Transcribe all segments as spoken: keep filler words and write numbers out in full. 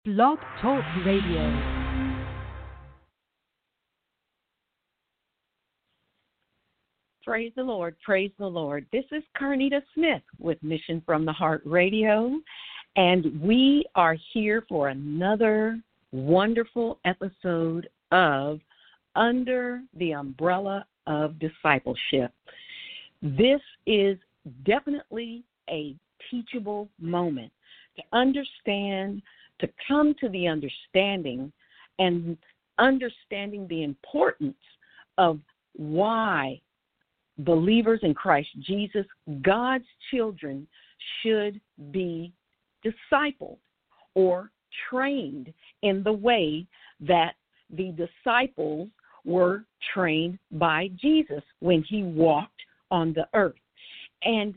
Blog Talk Radio. Praise the Lord. Praise the Lord. This is Carnita Smith with Mission from the Heart Radio, and we are here for another wonderful episode of Under the Umbrella of Discipleship. This is definitely a teachable moment to understand, to come to the understanding and understanding the importance of why believers in Christ Jesus, God's children, should be discipled or trained in the way that the disciples were trained by Jesus when he walked on the earth. And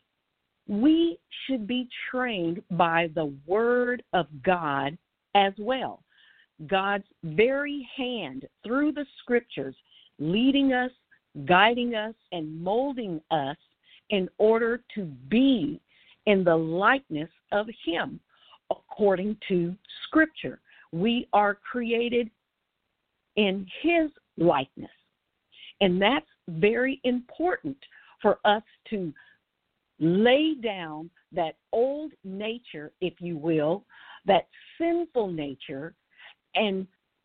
we should be trained by the Word of God as well. God's very hand through the Scriptures leading us, guiding us, and molding us in order to be in the likeness of Him according to Scripture. We are created in His likeness, and that's very important for us to lay down that old nature, if you will, that sinful nature, and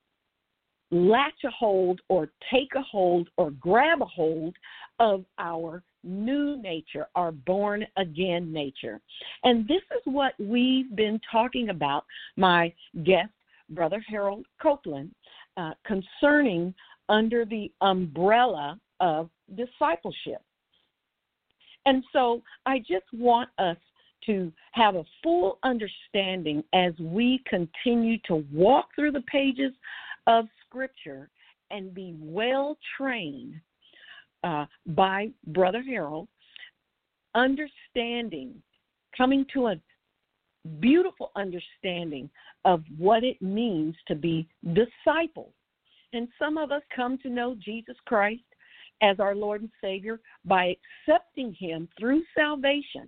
latch a hold or take a hold or grab a hold of our new nature, our born-again nature. And this is what we've been talking about, my guest, Brother Harold Copeland, uh, concerning under the umbrella of discipleship. And so I just want us to have a full understanding as we continue to walk through the pages of Scripture and be well trained uh, by Brother Harold, understanding, coming to a beautiful understanding of what it means to be disciples. And some of us come to know Jesus Christ as our Lord and Savior by accepting Him through salvation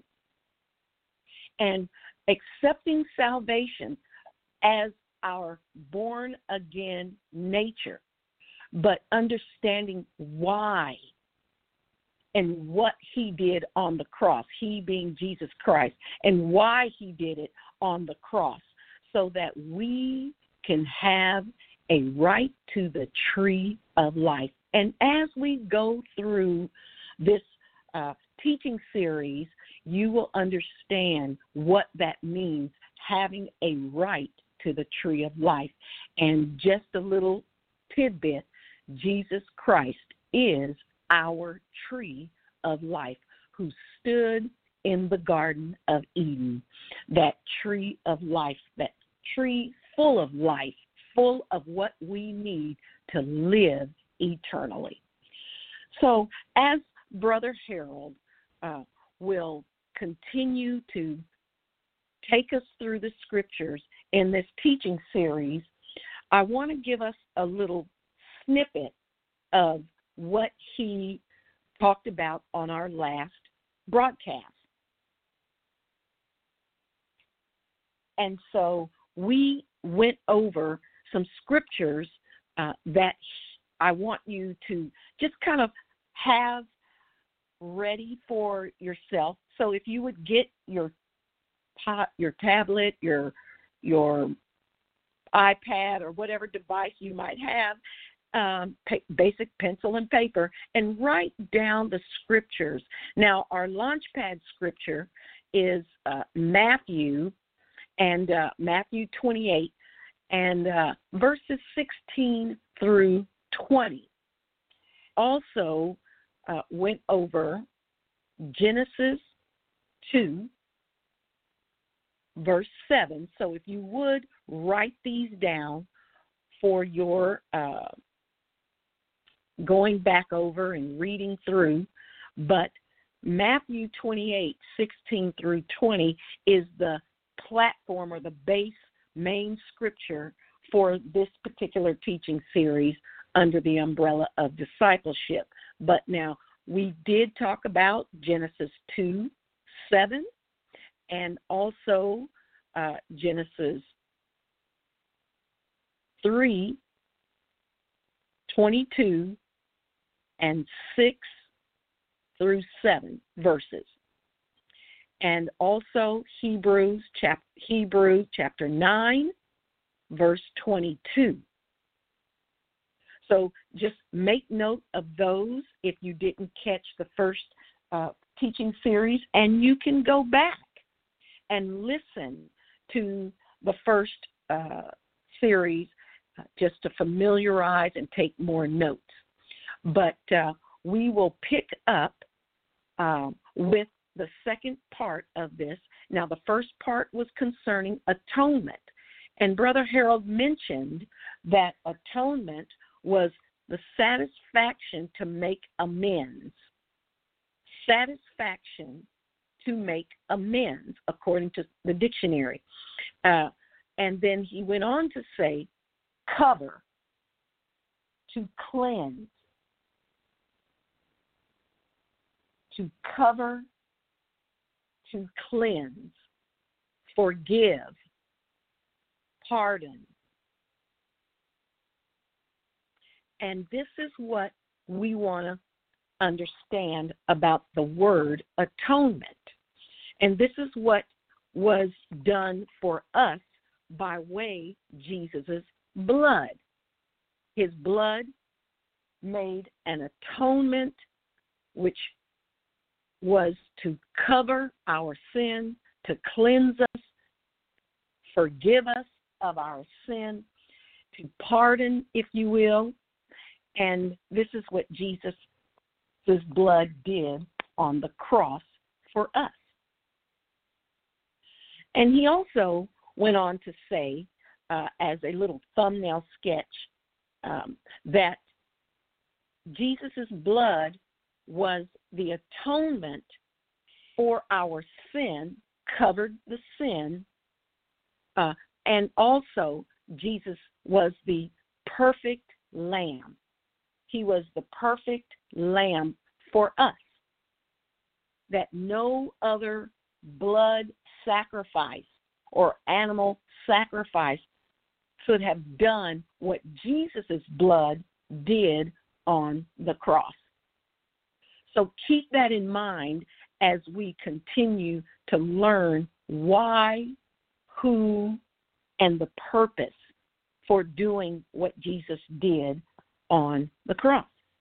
and accepting salvation as our born-again nature, but understanding why and what He did on the cross, He being Jesus Christ, and why He did it on the cross, so that we can have a right to the tree of life. And as we go through this uh, teaching series, you will understand what that means, having a right to the tree of life. And just a little tidbit, Jesus Christ is our tree of life, who stood in the Garden of Eden, that tree of life, that tree full of life, full of what we need to live eternally. So as Brother Harold uh, will continue to take us through the Scriptures in this teaching series, I want to give us a little snippet of what he talked about on our last broadcast. And so we went over some scriptures uh, that I want you to just kind of have ready for yourself. So if you would get your your tablet, your your iPad, or whatever device you might have, um, basic pencil and paper, and write down the scriptures. Now, our Launchpad scripture is uh, Matthew and uh, Matthew twenty-eight and uh, verses sixteen through twenty. Also uh, went over Genesis two, verse seven. So if you would write these down for your uh, going back over and reading through. But Matthew twenty-eight, sixteen through twenty is the platform or the base main scripture for this particular teaching series under the umbrella of discipleship. But now, we did talk about Genesis two, seven, and also uh, Genesis three, twenty-two, and six through seven verses. And also Hebrews, chap- Hebrews chapter nine, verse twenty-two. So just make note of those if you didn't catch the first uh, teaching series, and you can go back and listen to the first uh, series uh, just to familiarize and take more notes. But uh, we will pick up uh, with the second part of this. Now, the first part was concerning atonement. And Brother Harold mentioned that atonement was the satisfaction to make amends. Satisfaction to make amends, according to the dictionary. Uh, and then he went on to say, cover, to cleanse, to cover, to cleanse, forgive, pardon. And this is what we want to understand about the word atonement. And this is what was done for us by way of Jesus' blood. His blood made an atonement which was to cover our sin, to cleanse us, forgive us of our sin, to pardon, if you will. And this is what Jesus' blood did on the cross for us. And he also went on to say, uh, as a little thumbnail sketch, um, that Jesus' blood was the atonement for our sin, covered the sin, uh, and also Jesus was the perfect lamb. He was the perfect lamb for us, that no other blood sacrifice or animal sacrifice could have done what Jesus' blood did on the cross. So keep that in mind as we continue to learn why, who, and the purpose for doing what Jesus did on the cross.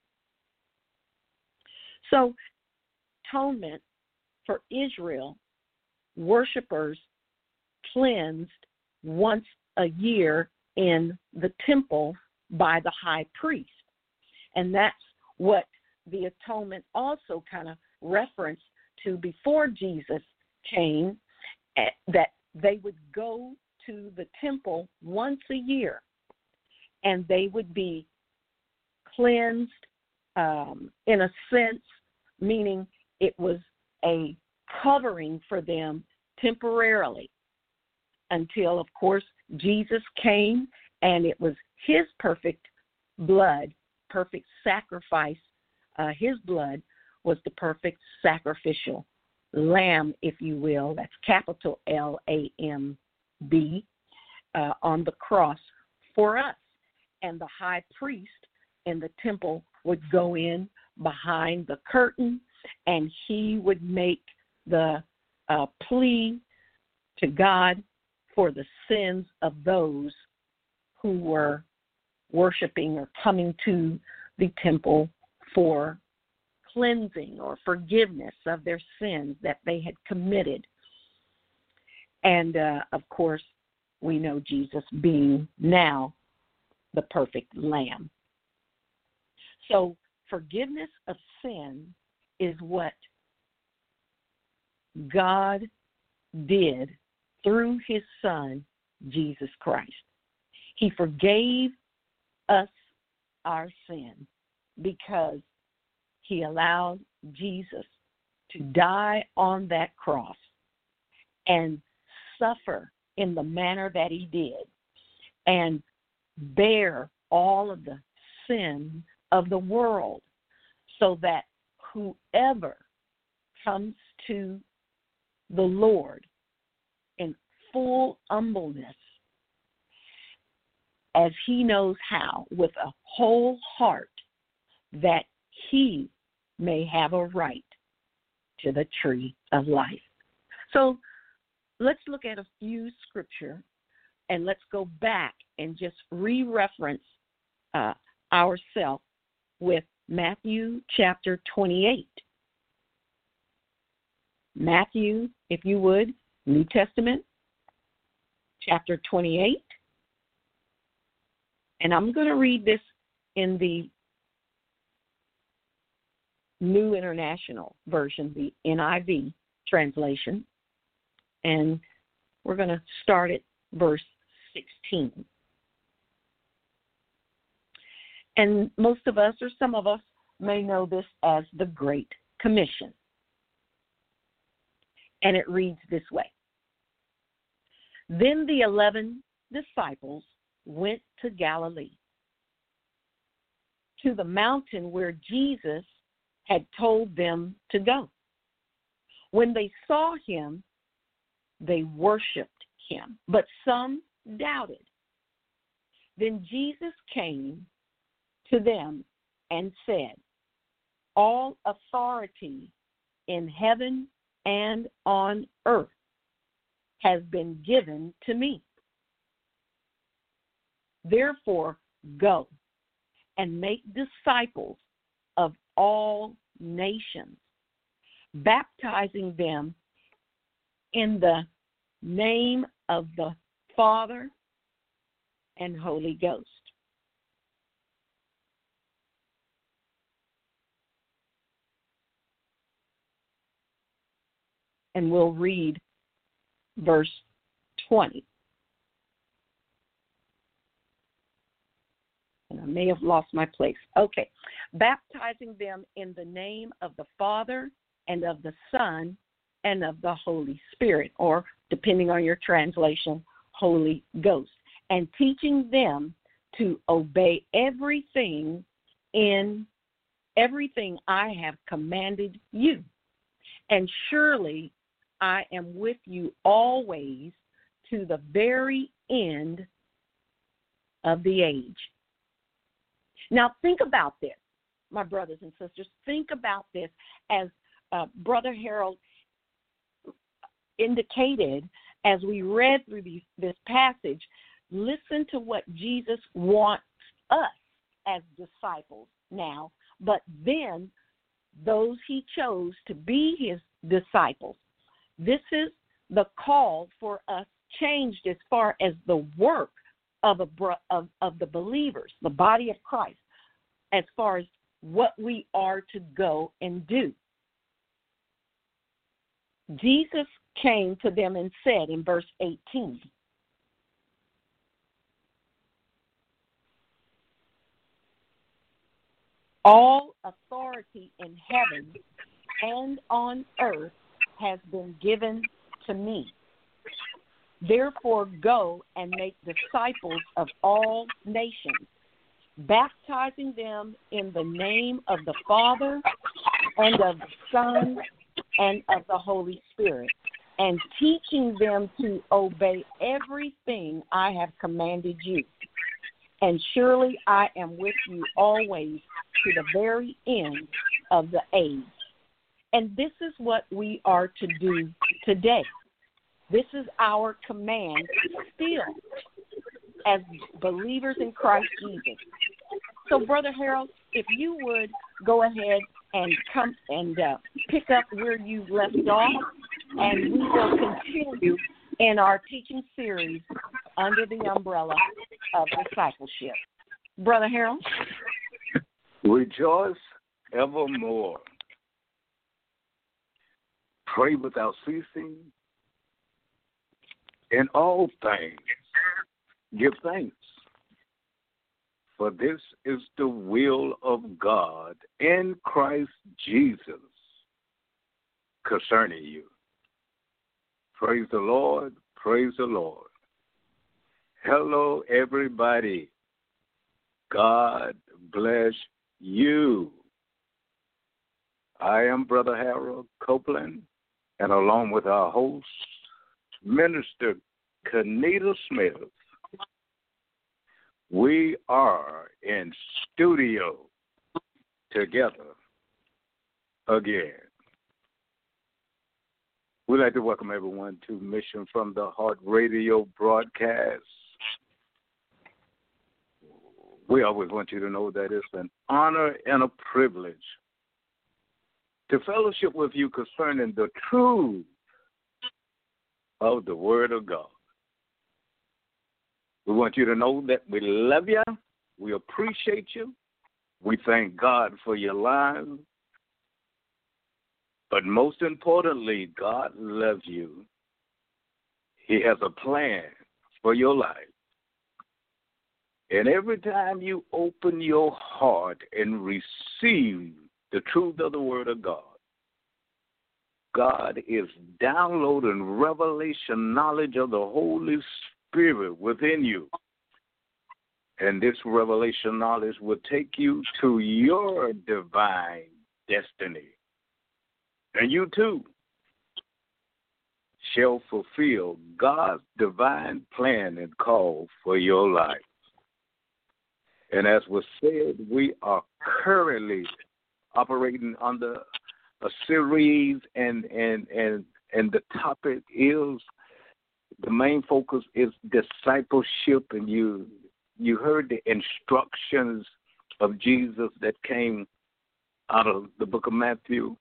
So, atonement for Israel, worshipers cleansed once a year in the temple by the high priest. And that's what the atonement also kind of referenced to before Jesus came, that they would go to the temple once a year and they would be cleansed um, in a sense, meaning it was a covering for them temporarily until, of course, Jesus came and it was his perfect blood, perfect sacrifice. Uh, his blood was the perfect sacrificial lamb, if you will. That's capital L A M B uh, on the cross for us. And the high priest in the temple would go in behind the curtain and he would make the uh, plea to God for the sins of those who were worshiping or coming to the temple for cleansing or forgiveness of their sins that they had committed. And, uh, of course, we know Jesus being now the perfect lamb. So forgiveness of sin is what God did through his Son, Jesus Christ. He forgave us our sin because he allowed Jesus to die on that cross and suffer in the manner that he did and bear all of the sin of the world so that whoever comes to the Lord in full humbleness as he knows how, with a whole heart, that he may have a right to the tree of life. So let's look at a few scripture, and let's go back and just re-reference uh, ourselves with Matthew chapter twenty-eight. Matthew, if you would, New Testament, chapter twenty-eight. And I'm going to read this in the New International Version, the N I V translation. And we're going to start at verse sixteen. And most of us, or some of us, may know this as the Great Commission. And it reads this way. Then the eleven disciples went to Galilee, to the mountain where Jesus had told them to go. When they saw him, they worshiped him, but some doubted. Then Jesus came to them and said, all authority in heaven and on earth has been given to me. Therefore, go and make disciples of all nations, baptizing them in the name of the Father and Holy Ghost. And we'll read verse twenty. And I may have lost my place. Okay. Baptizing them in the name of the Father and of the Son and of the Holy Spirit, or depending on your translation, Holy Ghost, and teaching them to obey everything in everything I have commanded you. And surely I am with you always to the very end of the age. Now think about this, my brothers and sisters. Think about this as uh, Brother Harold indicated as we read through these, this passage. Listen to what Jesus wants us as disciples now, but then those he chose to be his disciples. This is the call for us changed as far as the work of, a, of, of the believers, the body of Christ, as far as what we are to go and do. Jesus came to them and said in verse eighteen, all authority in heaven and on earth has been given to me. Therefore, go and make disciples of all nations, baptizing them in the name of the Father and of the Son and of the Holy Spirit, and teaching them to obey everything I have commanded you. And surely I am with you always to the very end of the age. And this is what we are to do today. This is our command still as believers in Christ Jesus. So, Brother Harold, if you would go ahead and come and uh, pick up where you left off, and we will continue in our teaching series under the umbrella of discipleship. Brother Harold? Rejoice evermore. Pray without ceasing. In all things, give thanks. For this is the will of God in Christ Jesus concerning you. Praise the Lord. Praise the Lord. Hello, everybody. God bless you. I am Brother Harold Copeland, and along with our host, Minister Carnita Smith, We are in studio together again. We'd like to welcome everyone to Mission from the Heart Radio broadcast. We always want you to know that it's an honor and a privilege to fellowship with you concerning the truth of the Word of God. We want you to know that we love you, we appreciate you, we thank God for your lives, but most importantly, God loves you. He has a plan for your life. And every time you open your heart and receive the truth of the Word of God, God is downloading revelation knowledge of the Holy Spirit within you. And this revelation knowledge will take you to your divine destiny. And you too shall fulfill God's divine plan and call for your life. And as was said, we are currently operating under a series, and and and and the topic is, the main focus is discipleship. And you you heard the instructions of Jesus that came out of the book of Matthew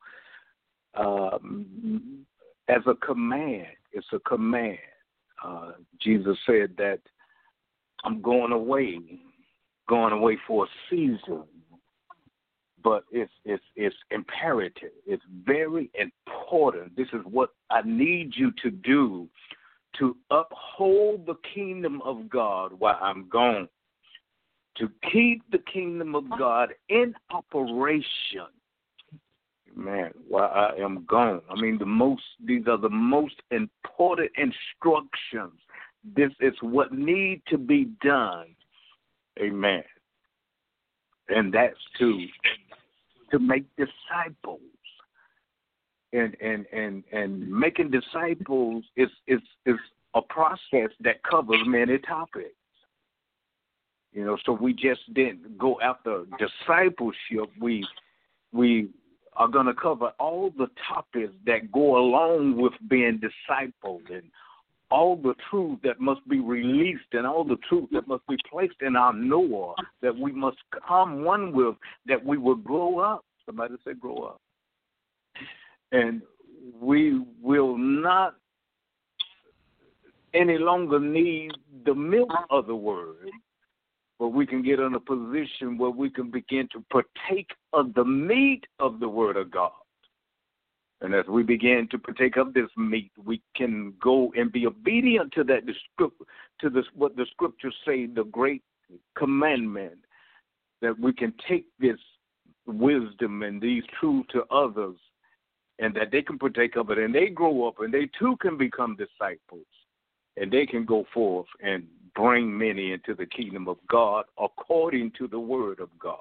um, as a command. It's a command. Uh, Jesus said that I'm going away, going away for a season. But it's it's it's imperative. It's very important. This is what I need you to do to uphold the kingdom of God while I'm gone, to keep the kingdom of God in operation, man, while I am gone. I mean, the most. These are the most important instructions. This is what need to be done. Amen. And that's to to make disciples. And and, and, and making disciples is, is is a process that covers many topics. You know, so we just didn't go after discipleship. We we are gonna cover all the topics that go along with being discipled, and all the truth that must be released, and all the truth that must be placed in our Noah, that we must come one with, that we will grow up. Somebody say grow up. And we will not any longer need the milk of the word, but we can get in a position where we can begin to partake of the meat of the Word of God. And as we begin to partake of this meat, we can go and be obedient to that, to this, what the scriptures say, the great commandment, that we can take this wisdom and these truths to others, and that they can partake of it, and they grow up, and they too can become disciples, and they can go forth and bring many into the kingdom of God according to the Word of God.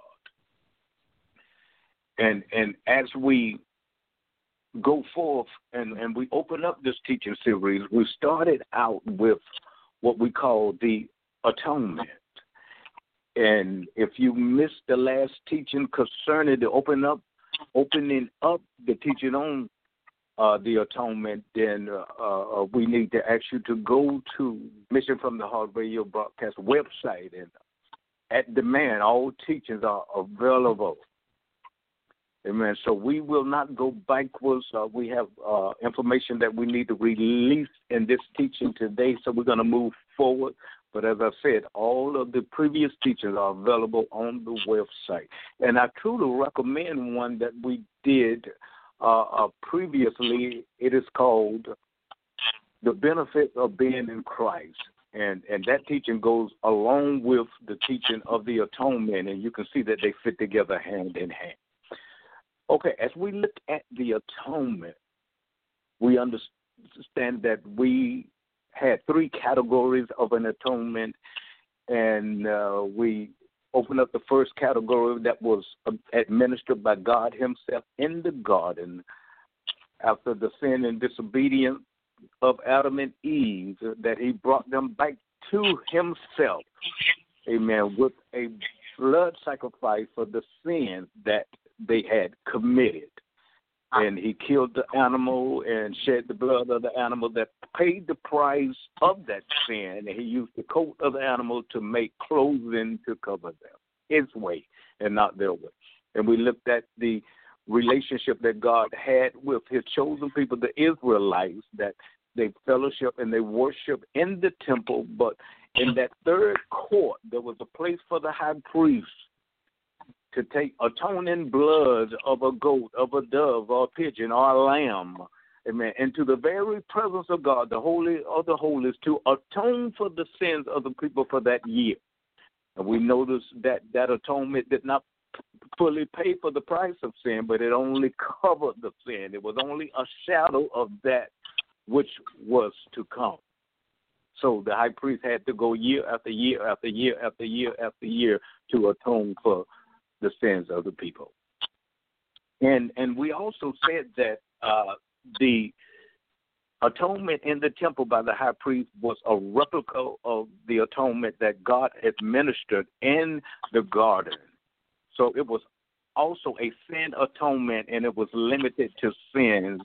And and as we go forth and, and we open up this teaching series, we started out with what we call the atonement. And if you missed the last teaching concerning the open up, opening up the teaching on uh, the atonement, then uh, uh, we need to ask you to go to Mission from the Heart Radio broadcast website, and at demand, all teachings are available. Amen. So we will not go backwards. Uh, we have uh, information that we need to release in this teaching today, so we're going to move forward. But as I said, all of the previous teachings are available on the website. And I truly recommend one that we did uh, uh, previously. It is called The Benefit of Being in Christ. And, and that teaching goes along with the teaching of the atonement, and you can see that they fit together hand in hand. Okay, as we look at the atonement, we understand that we had three categories of an atonement, and uh, we opened up the first category that was administered by God himself in the garden after the sin and disobedience of Adam and Eve, that he brought them back to himself amen, with a blood sacrifice for the sins that they had committed. And he killed the animal and shed the blood of the animal that paid the price of that sin. And he used the coat of the animal to make clothing to cover them, his way and not their way. And we looked at the relationship that God had with his chosen people, the Israelites, that they fellowship and they worship in the temple. But in that third court, there was a place for the high priest to take atoning blood of a goat, of a dove, or a pigeon, or a lamb, amen, into the very presence of God, the Holy of the Holies, to atone for the sins of the people for that year. And we noticed that that atonement did not fully pay for the price of sin, but it only covered the sin. It was only a shadow of that which was to come. So the high priest had to go year after year after year after year after year to atone for the sins of the people. And and we also said that uh, the atonement in the temple by the high priest was a replica of the atonement that God administered in the garden. So it was also a sin atonement, and it was limited to sins.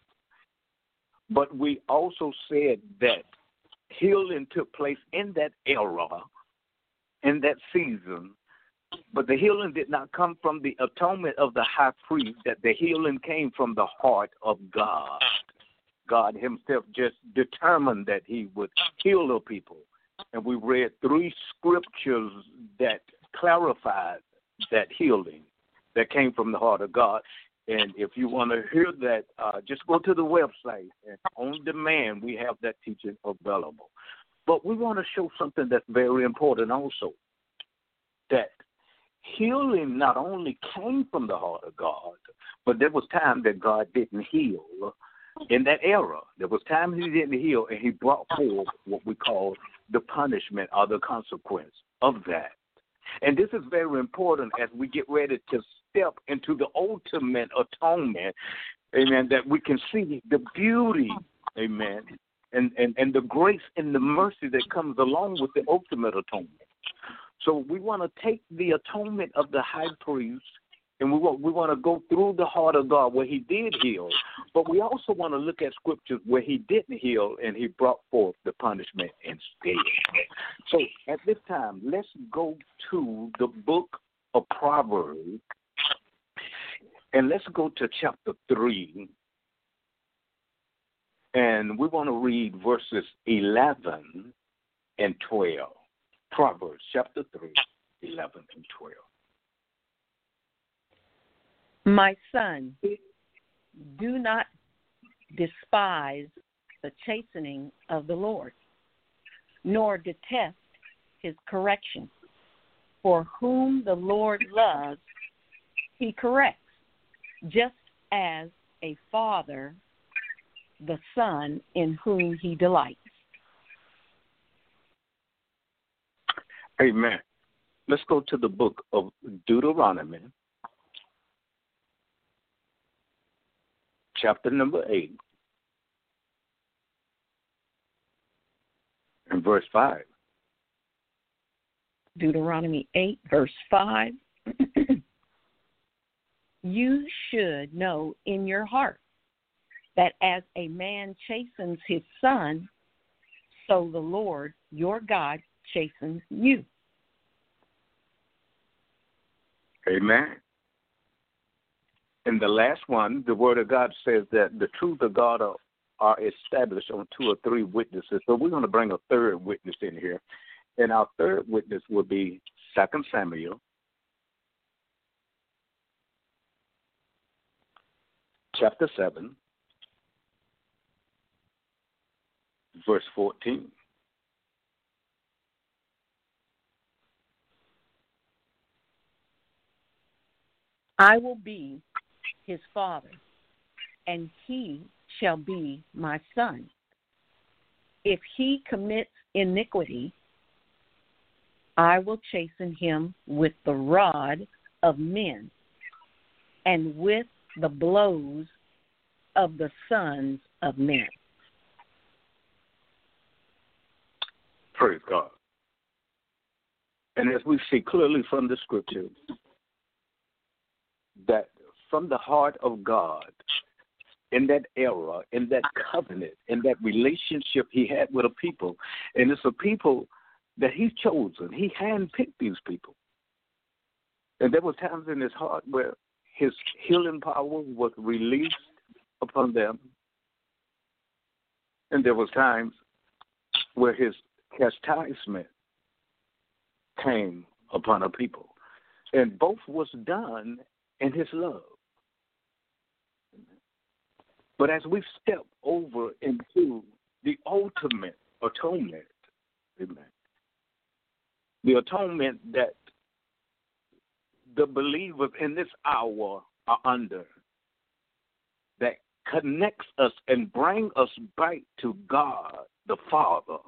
But we also said that healing took place in that era, in that season. But the healing did not come from the atonement of the high priest, that the healing came from the heart of God. God himself just determined that he would heal the people. And we read three scriptures that clarified that healing that came from the heart of God. And if you want to hear that, uh, just go to the website. And on demand, we have that teaching available. But we want to show something that's very important also, that healing not only came from the heart of God, but there was time that God didn't heal in that era. There was time he didn't heal, and he brought forth what we call the punishment or the consequence of that. And this is very important as we get ready to step into the ultimate atonement, amen, that we can see the beauty, amen, and, and, and the grace and the mercy that comes along with the ultimate atonement. So we want to take the atonement of the high priest, and we want, we want to go through the heart of God where he did heal, but we also want to look at scriptures where he didn't heal and he brought forth the punishment instead. So at this time, let's go to the book of Proverbs, and let's go to chapter three, and we want to read verses eleven and twelve. Proverbs chapter three, eleven and twelve. My son, do not despise the chastening of the Lord, nor detest his correction. For whom the Lord loves, he corrects, just as a father the son in whom he delights. Amen. Let's go to the book of Deuteronomy, chapter number eight, and verse five. Deuteronomy eight, verse five. You should know in your heart that as a man chastens his son, so the Lord your God chastens you. Amen. And the last one, the word of God says that the truth of God are, are established on two or three witnesses. So we're going to bring a third witness in here. And our third witness will be Second Samuel, chapter seven, verse fourteen. I will be his father, and he shall be my son. If he commits iniquity, I will chasten him with the rod of men and with the blows of the sons of men. Praise God. And as we see clearly from the scripture, that from the heart of God, in that era, in that covenant, in that relationship he had with a people, and it's a people that he's chosen. He handpicked these people. And there were times in his heart where his healing power was released upon them. And there was times where his chastisement came upon a people. And both was done in his love. But as we step over into the ultimate atonement, amen, the atonement that the believers in this hour are under, that connects us and brings us back to God the Father,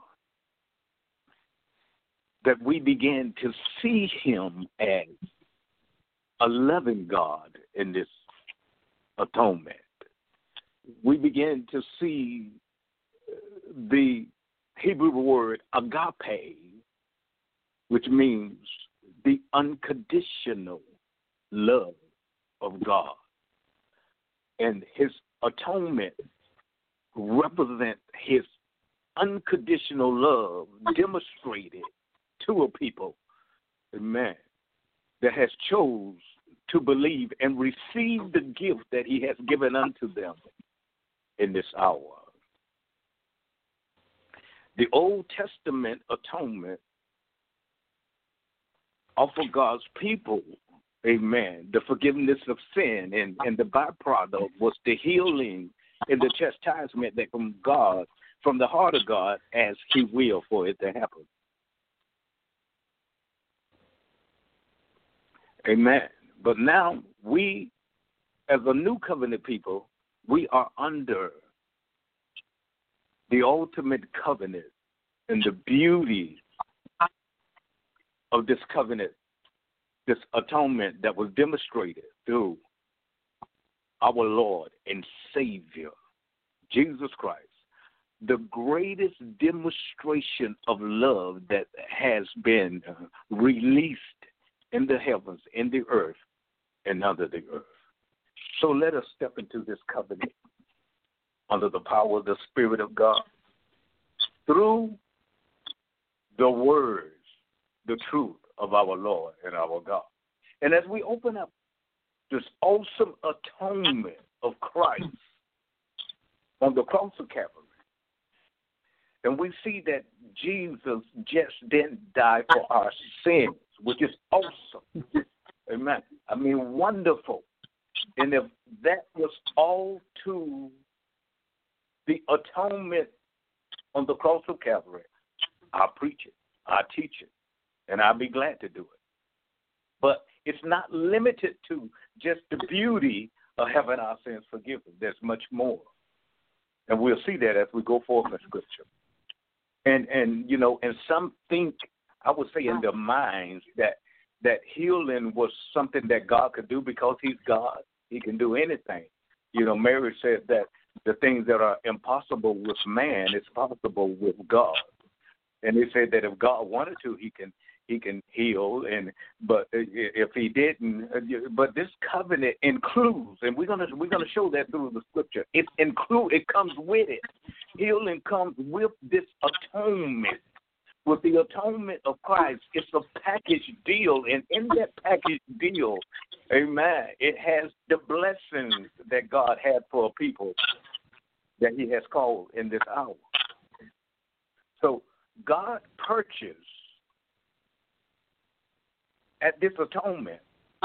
that we begin to see him as a loving God in this atonement. We begin to see the Hebrew word agape, which means the unconditional love of God. And his atonement represents his unconditional love demonstrated to a people, amen, that has chose to believe and receive the gift that he has given unto them in this hour. The Old Testament atonement offered God's people, amen, the forgiveness of sin, and, and the byproduct was the healing and the chastisement that from God, from the heart of God, as he will for it to happen. Amen. But now we, as a new covenant people, we are under the ultimate covenant and the beauty of this covenant, this atonement that was demonstrated through our Lord and Savior, Jesus Christ, the greatest demonstration of love that has been released in the heavens, in the earth, and under the earth. So let us step into this covenant under the power of the Spirit of God through the words, the truth of our Lord and our God. And as we open up this awesome atonement of Christ on the cross of Calvary, and we see that Jesus just didn't die for our sins, which is awesome. Amen. I mean, wonderful. And if that was all to the atonement on the cross of Calvary, I'll preach it, I'll teach it, and I'll be glad to do it. But it's not limited to just the beauty of having our sins forgiven. There's much more. And we'll see that as we go forth in Scripture. And, and you know, and some think, I would say in their minds, that that healing was something that God could do because he's God. He can do anything. You know, Mary said that the things that are impossible with man is possible with God. And they said that if God wanted to, he can he can heal. And but if he didn't, but this covenant includes, and we're gonna we're gonna show that through the Scripture. It include it comes with it. Healing comes with this atonement. With the atonement of Christ, it's a package deal, and in that package deal, amen, it has the blessings that God had for a people that he has called in this hour. So God purchased at this atonement,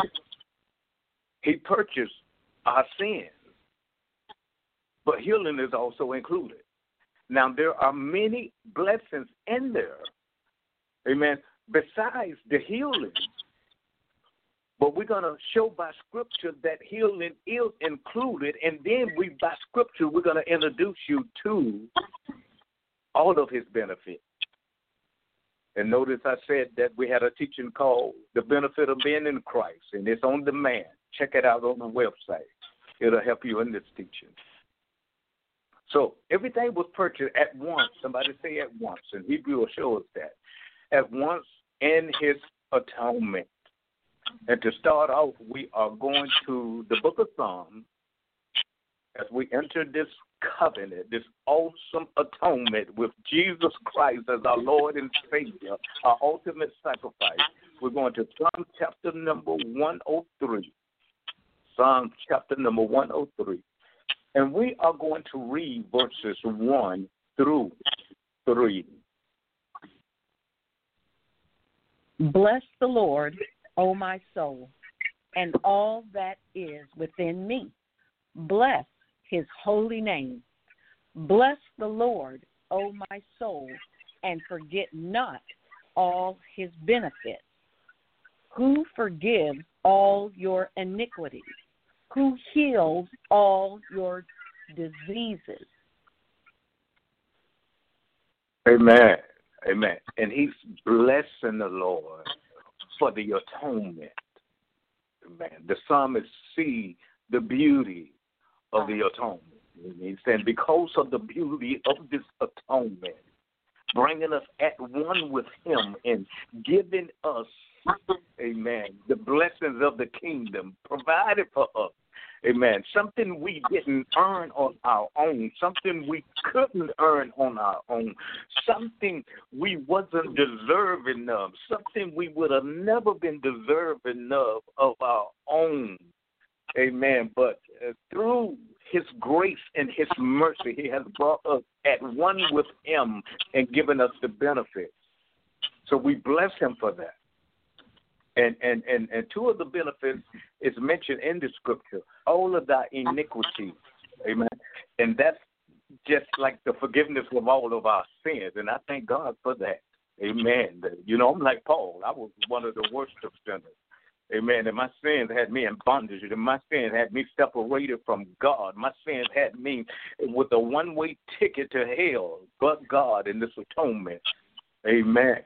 he purchased our sins, but healing is also included. Now, there are many blessings in there, amen, besides the healing. But we're going to show by Scripture that healing is included, and then we, by Scripture, we're going to introduce you to all of his benefits. And notice I said that we had a teaching called The Benefit of Being in Christ, and it's on demand. Check it out on the website. It'll help you in this teaching. So everything was purchased at once. Somebody say at once, and Hebrew will show us that. At once in his atonement. And to start off, we are going to the book of Psalms as we enter this covenant, this awesome atonement with Jesus Christ as our Lord and Savior, our ultimate sacrifice. We're going to Psalm chapter number one oh three. Psalm chapter number one oh three. And we are going to read verses one through three. Bless the Lord, O my soul, and all that is within me. Bless his holy name. Bless the Lord, O my soul, and forget not all his benefits. Who forgives all your iniquities? Who heals all your diseases? Amen. Amen. And he's blessing the Lord for the atonement. Amen. The psalmist see the beauty of the atonement. He's saying because of the beauty of this atonement, bringing us at one with him and giving us, amen, the blessings of the kingdom provided for us. Amen. Something we didn't earn on our own. Something we couldn't earn on our own. Something we wasn't deserving of. Something we would have never been deserving of of our own. Amen. But uh, through his grace and his mercy, he has brought us at one with him and given us the benefits. So we bless him for that. And, and, and, and two of the benefits is mentioned in the scripture, all of thy iniquities, amen. And that's just like the forgiveness of all of our sins, and I thank God for that, amen. You know, I'm like Paul. I was one of the worst of sinners, amen. And my sins had me in bondage, and my sins had me separated from God. My sins had me with a one-way ticket to hell, but God in this atonement, amen,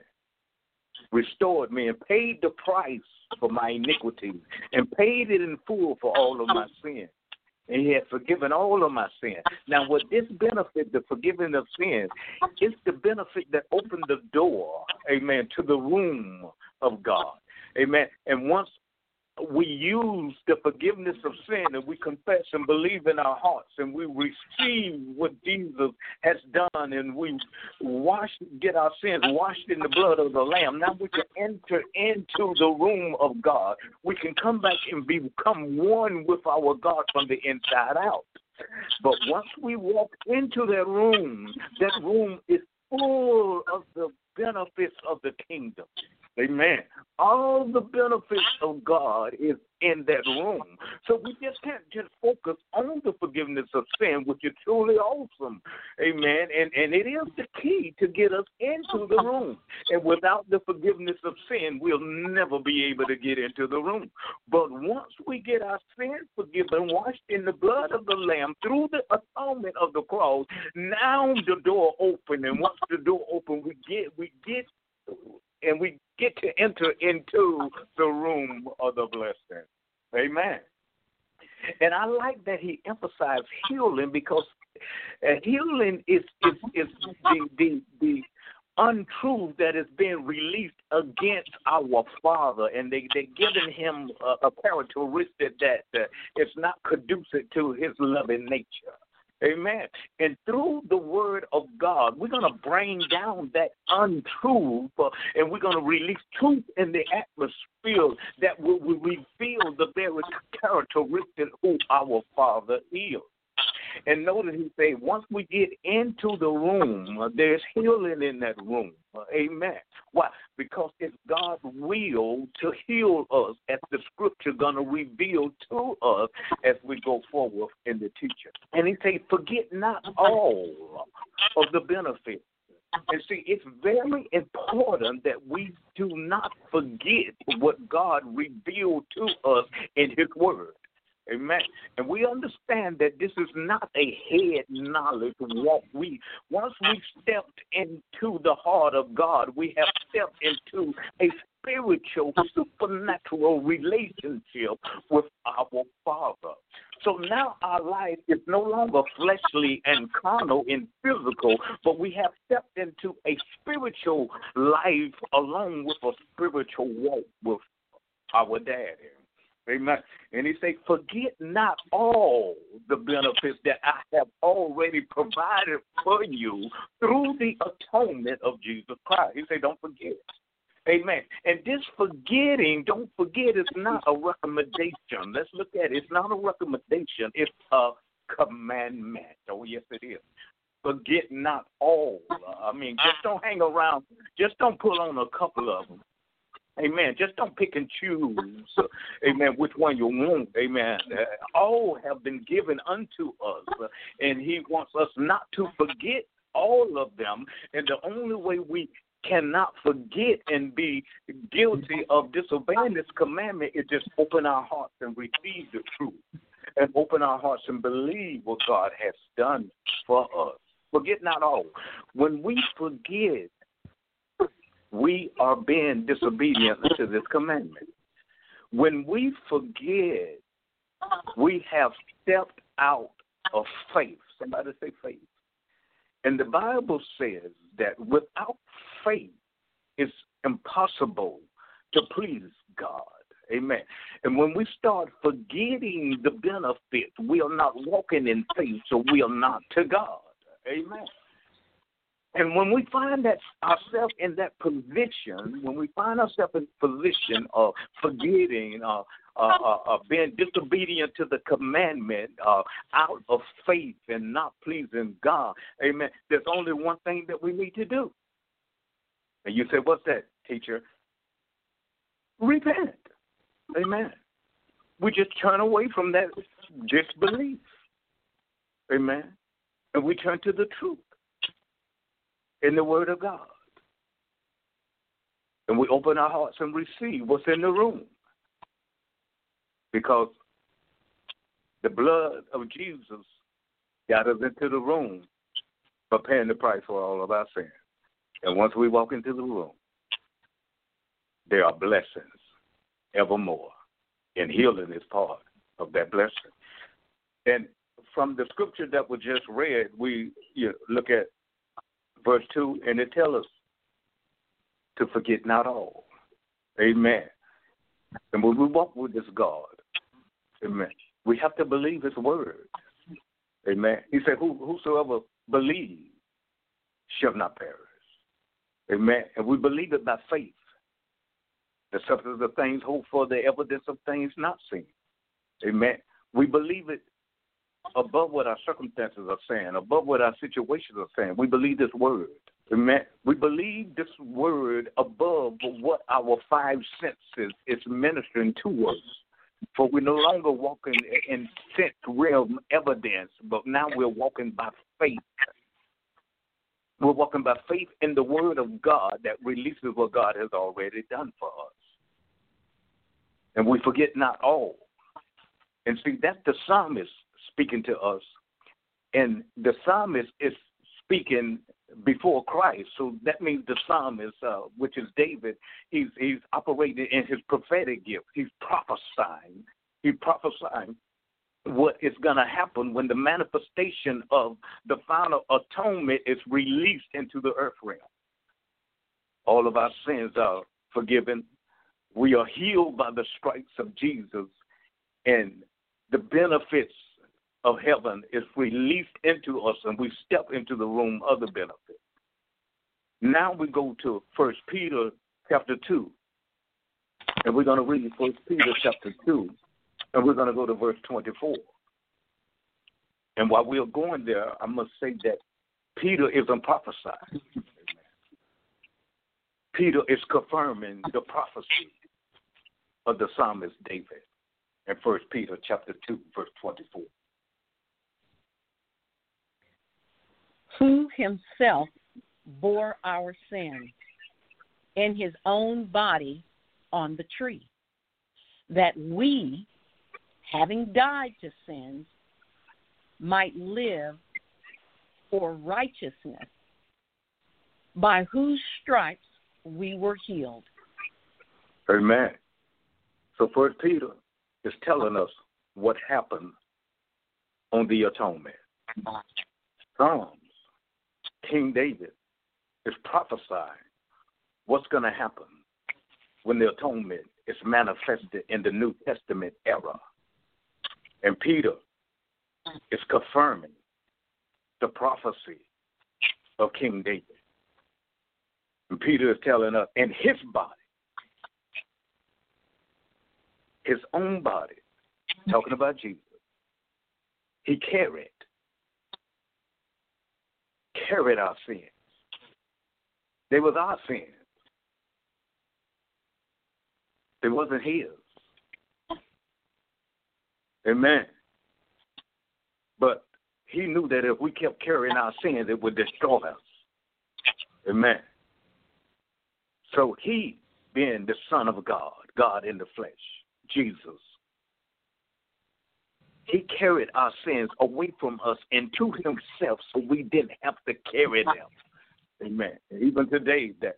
restored me and paid the price for my iniquity and paid it in full for all of my sins. And he had forgiven all of my sins. Now, with this benefit, the forgiving of sins, it's the benefit that opened the door, amen, to the room of God. Amen. And once we use the forgiveness of sin and we confess and believe in our hearts and we receive what Jesus has done and we wash, get our sins washed in the blood of the Lamb, now we can enter into the room of God. We can come back and become one with our God from the inside out. But once we walk into that room, that room is full of the benefits of the kingdom. Amen. All the benefits of God is in that room. So we just can't just focus on the forgiveness of sin, which is truly awesome. Amen. And and it is the key to get us into the room. And without the forgiveness of sin, we'll never be able to get into the room. But once we get our sins forgiven, washed in the blood of the Lamb through the atonement of the cross, now the door open. And once the door open, we get we get and we get to enter into the room of the blessing. Amen. And I like that he emphasized healing because uh, healing is is, is the, the the untruth that is being released against our Father, and they they're giving him a, a characteristic that uh, is not conducive to his loving nature. Amen. And through the word of God, we're going to bring down that untruth uh, and we're going to release truth in the atmosphere that will, will reveal the very characteristic who our Father is. And notice he said, once we get into the room, uh, there's healing in that room. Uh, amen. Why? Because it's God's will to heal us, as the scripture going to reveal to us as we go forward in the teaching. And he said, forget not all of the benefits. And see, it's very important that we do not forget what God revealed to us in his word. Amen. And we understand that this is not a head knowledge of what we, once we stepped into the heart of God, we have stepped into a spiritual, supernatural relationship with our Father. So now our life is no longer fleshly and carnal and physical, but we have stepped into a spiritual life along with a spiritual walk with our daddy. Amen. And he said, forget not all the benefits that I have already provided for you through the atonement of Jesus Christ. He said, don't forget. Amen. And this forgetting, don't forget, it's not a recommendation. Let's look at it. It's not a recommendation. It's a commandment. Oh, yes, it is. Forget not all. I mean, just don't hang around. Just don't pull on a couple of them. Amen. Just don't pick and choose, amen, which one you want. Amen. Uh, all have been given unto us, uh, and he wants us not to forget all of them. And the only way we cannot forget and be guilty of disobeying this commandment is just open our hearts and receive the truth, and open our hearts and believe what God has done for us. Forget not all. When we forget, we are being disobedient to this commandment. When we forget, we have stepped out of faith. Somebody say faith. And the Bible says that without faith, it's impossible to please God. Amen. And when we start forgetting the benefits, we are not walking in faith, so we are not to God. Amen. And when we find that ourselves in that position, when we find ourselves in position of forgetting, uh, uh, uh, uh, being disobedient to the commandment, uh, out of faith and not pleasing God, amen, there's only one thing that we need to do. And you say, what's that, teacher? Repent. Amen. We just turn away from that disbelief. Amen. And we turn to the truth in the Word of God. And we open our hearts and receive what's in the room. Because the blood of Jesus got us into the room for paying the price for all of our sins. And once we walk into the room, there are blessings evermore. And healing is part of that blessing. And from the scripture that was just read, we you know, look at verse two, and it tells us to forget not all. Amen. And when we walk with this God, amen, we have to believe his word. Amen. He said, Who, whosoever believes shall not perish. Amen. And we believe it by faith. The substance of things hoped for, the evidence of things not seen. Amen. We believe it above what our circumstances are saying, above what our situations are saying. We believe this word. Amen. We believe this word above what our five senses is ministering to us. For we're no longer walking in sense realm evidence, but now we're walking by faith. We're walking by faith in the word of God that releases what God has already done for us. And we forget not all. And see, that's the psalmist speaking to us. And the psalmist is speaking before Christ. So that means the psalmist, uh, which is David, he's he's operating in his prophetic gift. He's prophesying. He's prophesying what is going to happen when the manifestation of the final atonement is released into the earth realm. All of our sins are forgiven. We are healed by the stripes of Jesus, and the benefits of heaven is released into us, and we step into the room of the benefit. Now we go to First Peter chapter two, and we're going to read First Peter chapter two, and we're going to go to verse twenty-four. And while we're going there, I must say that Peter isn't prophesying. Peter is confirming the prophecy of the psalmist David in First Peter chapter two, verse twenty-four. Who himself bore our sins in his own body on the tree, that we, having died to sins, might live for righteousness, by whose stripes we were healed. Amen. So First Peter is telling us what happened on the atonement. Psalms, King David is prophesying what's going to happen when the atonement is manifested in the New Testament era. And Peter is confirming the prophecy of King David. And Peter is telling us, in his body, his own body, talking about Jesus, he carried, carried our sins. They was our sins. They wasn't his. Amen. But he knew that if we kept carrying our sins, it would destroy us. Amen. So he, being the Son of God, God in the flesh, Jesus, he carried our sins away from us into himself so we didn't have to carry them. Amen. And even today, that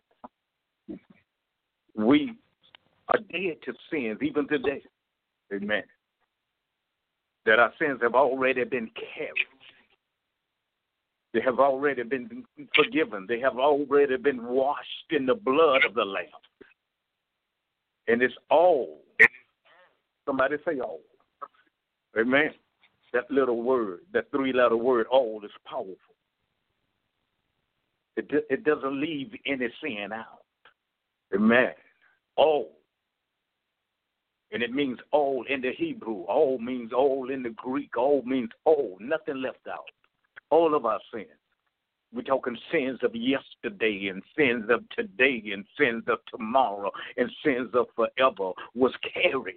we are dead to sins, even today. Amen. That our sins have already been carried. They have already been forgiven. They have already been washed in the blood of the Lamb. And it's all. Somebody say all. Amen. That little word, that three-letter word, all, is powerful. It, it doesn't leave any sin out. Amen. All. And it means all in the Hebrew. All means all in the Greek. All means all. Nothing left out. All of our sins. We're talking sins of yesterday and sins of today and sins of tomorrow and sins of forever was carried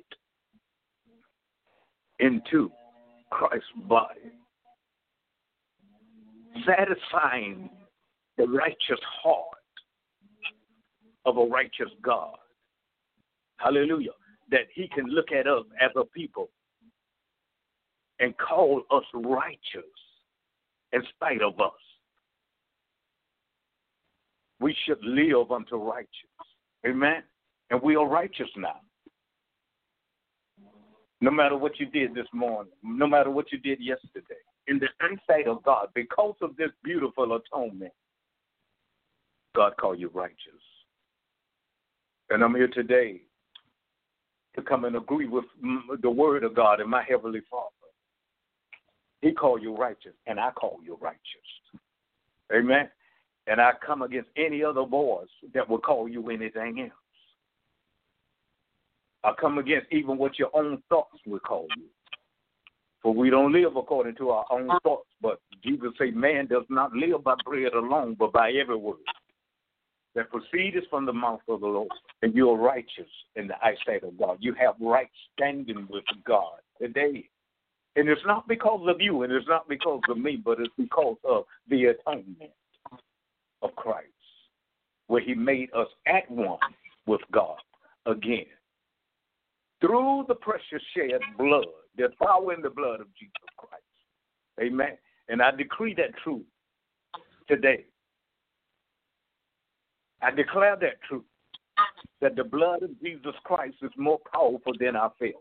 into Christ's body, satisfying the righteous heart of a righteous God. Hallelujah. That he can look at us as a people and call us righteous in spite of us. We should live unto righteous. Amen? And we are righteous now. No matter what you did this morning, no matter what you did yesterday, in the eyesight of God, because of this beautiful atonement, God called you righteous. And I'm here today to come and agree with the word of God and my Heavenly Father. He called you righteous, and I call you righteous. Amen? And I come against any other voice that will call you anything else. I come against even what your own thoughts will call you. For we don't live according to our own thoughts, but Jesus said, man does not live by bread alone, but by every word that proceeds from the mouth of the Lord. And you are righteous in the eyesight of God. You have right standing with God today. And it's not because of you, and it's not because of me, but it's because of the atonement of Christ, where he made us at one with God again. Through the precious shed blood, there's power in the blood of Jesus Christ. Amen. And I decree that truth today. I declare that truth, that the blood of Jesus Christ is more powerful than our faith.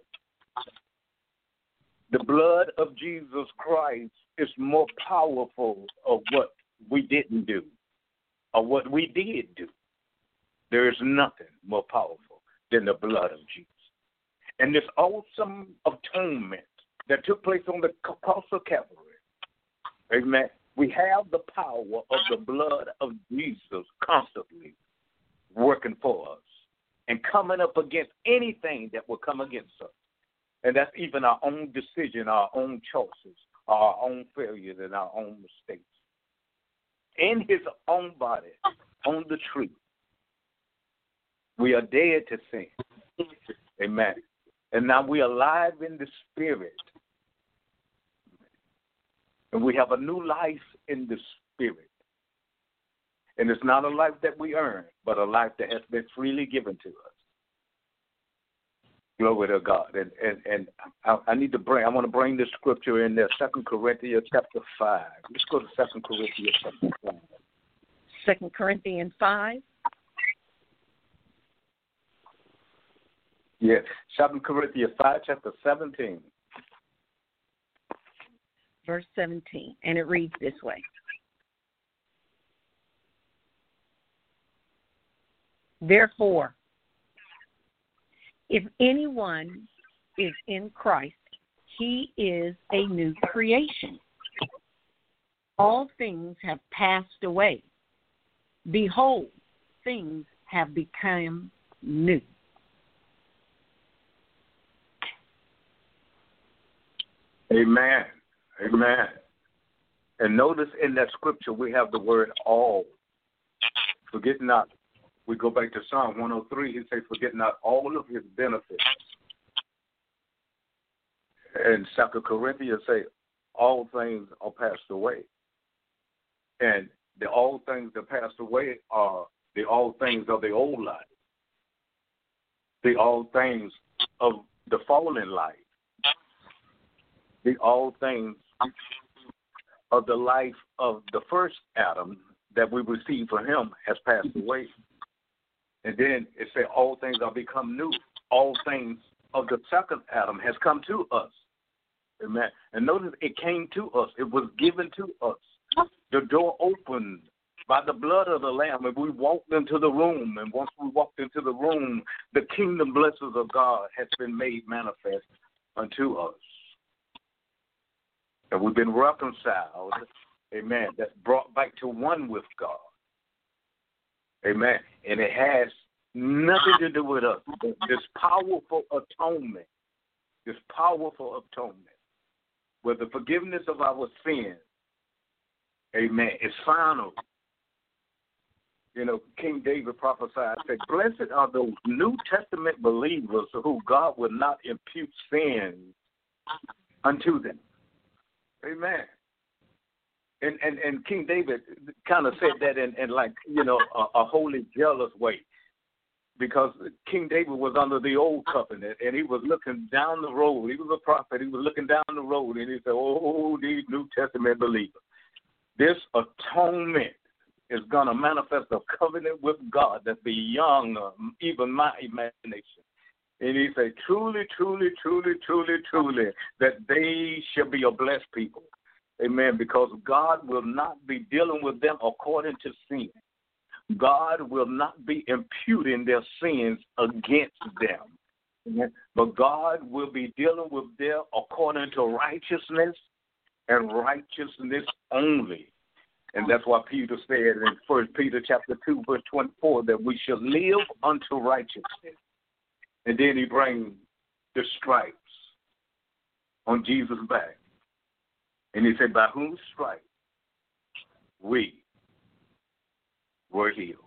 The blood of Jesus Christ is more powerful of what we didn't do or what we did do. There is nothing more powerful than the blood of Jesus. And this awesome atonement that took place on the cross of Calvary, amen, we have the power of the blood of Jesus constantly working for us and coming up against anything that will come against us. And that's even our own decision, our own choices, our own failures, and our own mistakes. In his own body, on the tree, we are dead to sin. Amen. And now we are alive in the spirit. And we have a new life in the spirit. And it's not a life that we earn, but a life that has been freely given to us. Glory to God. And and, and I, I need to bring, I want to bring this scripture in there, Second Corinthians chapter five. Let's go to Second Corinthians chapter five. Second Corinthians five. Yes, Second Corinthians five, chapter seventeen. Verse seventeen, and it reads this way. Therefore, if anyone is in Christ, he is a new creation. All things have passed away. Behold, things have become new. Amen. Amen. And notice in that scripture we have the word all. Forget not. We go back to Psalm one oh three. He says, forget not all of his benefits. And Second Corinthians say, all things are passed away. And the all things that passed away are the all things of the old life. The all things of the fallen life. The all things of the life of the first Adam that we received from him has passed away. And then it said all things are become new. All things of the second Adam has come to us. Amen. And notice it came to us. It was given to us. The door opened by the blood of the Lamb, and we walked into the room. And once we walked into the room, the kingdom blessings of God has been made manifest unto us. And we've been reconciled, amen, that's brought back to one with God. Amen. And it has nothing to do with us. This powerful atonement, this powerful atonement, where the forgiveness of our sins, amen, is final. You know, King David prophesied, said, blessed are those New Testament believers who God will not impute sins unto them. Amen. And and, and King David kind of said that in, in like, you know, a, a holy, jealous way. Because King David was under the old covenant, and he was looking down the road. He was a prophet. He was looking down the road, and he said, oh, these New Testament believers. This atonement is going to manifest a covenant with God that's beyond uh, even my imagination. And he said, truly, truly, truly, truly, truly, that they shall be a blessed people. Amen. Because God will not be dealing with them according to sin. God will not be imputing their sins against them. Amen. But God will be dealing with them according to righteousness and righteousness only. And that's why Peter said in First Peter chapter two, verse twenty-four, that we shall live unto righteousness. And then he brings the stripes on Jesus' back. And he said, by whose stripes we were healed.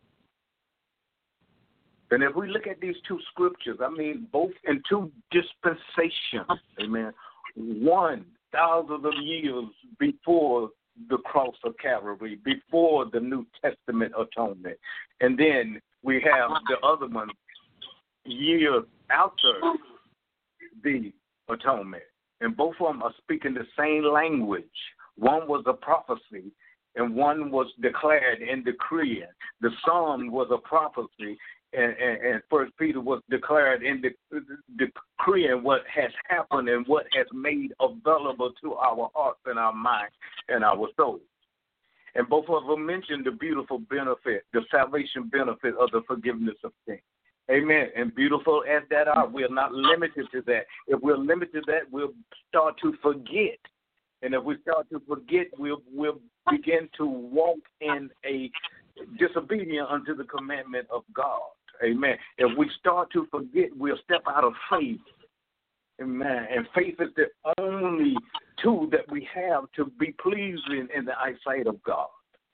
And if we look at these two scriptures, I mean, both in two dispensations, amen, one thousands of years before the cross of Calvary, before the New Testament atonement. And then we have the other one years after the atonement. And both of them are speaking the same language. One was a prophecy, and one was declared and decreed. The Psalm was a prophecy, and, and, and First Peter was declared in the, the decreeing what has happened and what has made available to our hearts and our minds and our souls. And both of them mentioned the beautiful benefit, the salvation benefit of the forgiveness of sin. Amen. And beautiful as that are, we're not limited to that. If we're limited to that, we'll start to forget. And if we start to forget, we'll, we'll begin to walk in a disobedience unto the commandment of God. Amen. If we start to forget, we'll step out of faith. Amen. And faith is the only tool that we have to be pleasing in the eyesight of God.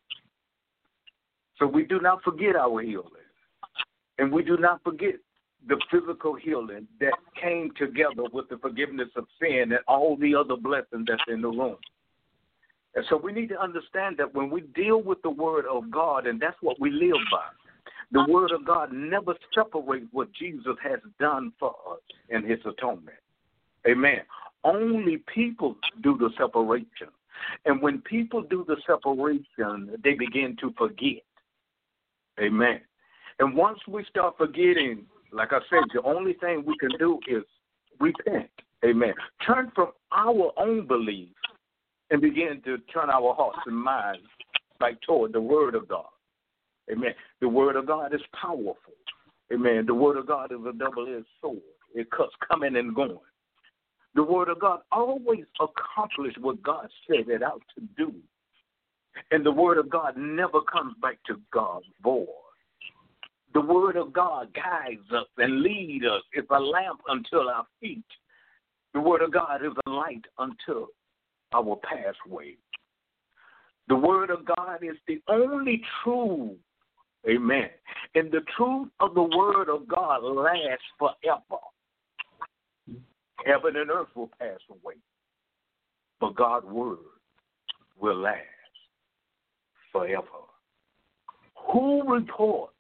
So we do not forget our healing. And we do not forget the physical healing that came together with the forgiveness of sin and all the other blessings that's in the room. And so we need to understand that when we deal with the Word of God, and that's what we live by, the Word of God never separates what Jesus has done for us in his atonement. Amen. Only people do the separation. And when people do the separation, they begin to forget. Amen. And once we start forgetting, like I said, the only thing we can do is repent. Amen. Turn from our own beliefs and begin to turn our hearts and minds back toward the Word of God. Amen. The word of God is powerful. Amen. The word of God is a double-edged sword. It cuts coming and going. The word of God always accomplishes what God set it out to do. And the word of God never comes back to God void. The word of God guides us and leads us. It's a lamp unto our feet. The word of God is a light unto our pathway. The word of God is the only true, amen. And the truth of the word of God lasts forever. Heaven and earth will pass away, but God's word will last forever. Who report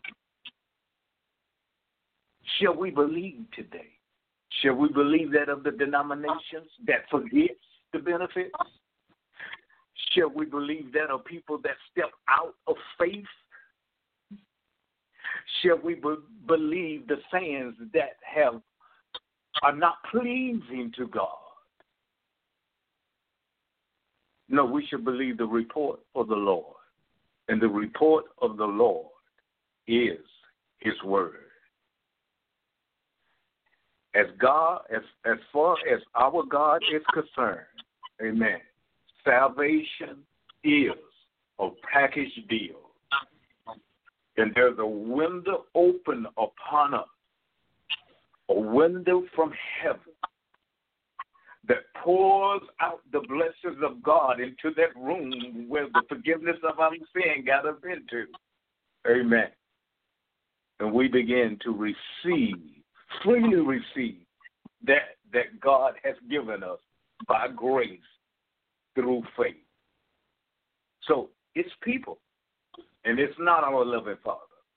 shall we believe today? Shall we believe that of the denominations that forgets the benefits? Shall we believe that of people that step out of faith? Shall we be- believe the sayings that have are not pleasing to God? No, we should believe the report of the Lord. And the report of the Lord is his word. As God, as, as far as our God is concerned, amen, salvation is a package deal. And there's a window open upon us, a window from heaven that pours out the blessings of God into that room where the forgiveness of our sin got us into. Amen. And we begin to receive, freely receive that that God has given us by grace through faith. So it's people, and it's not our loving Father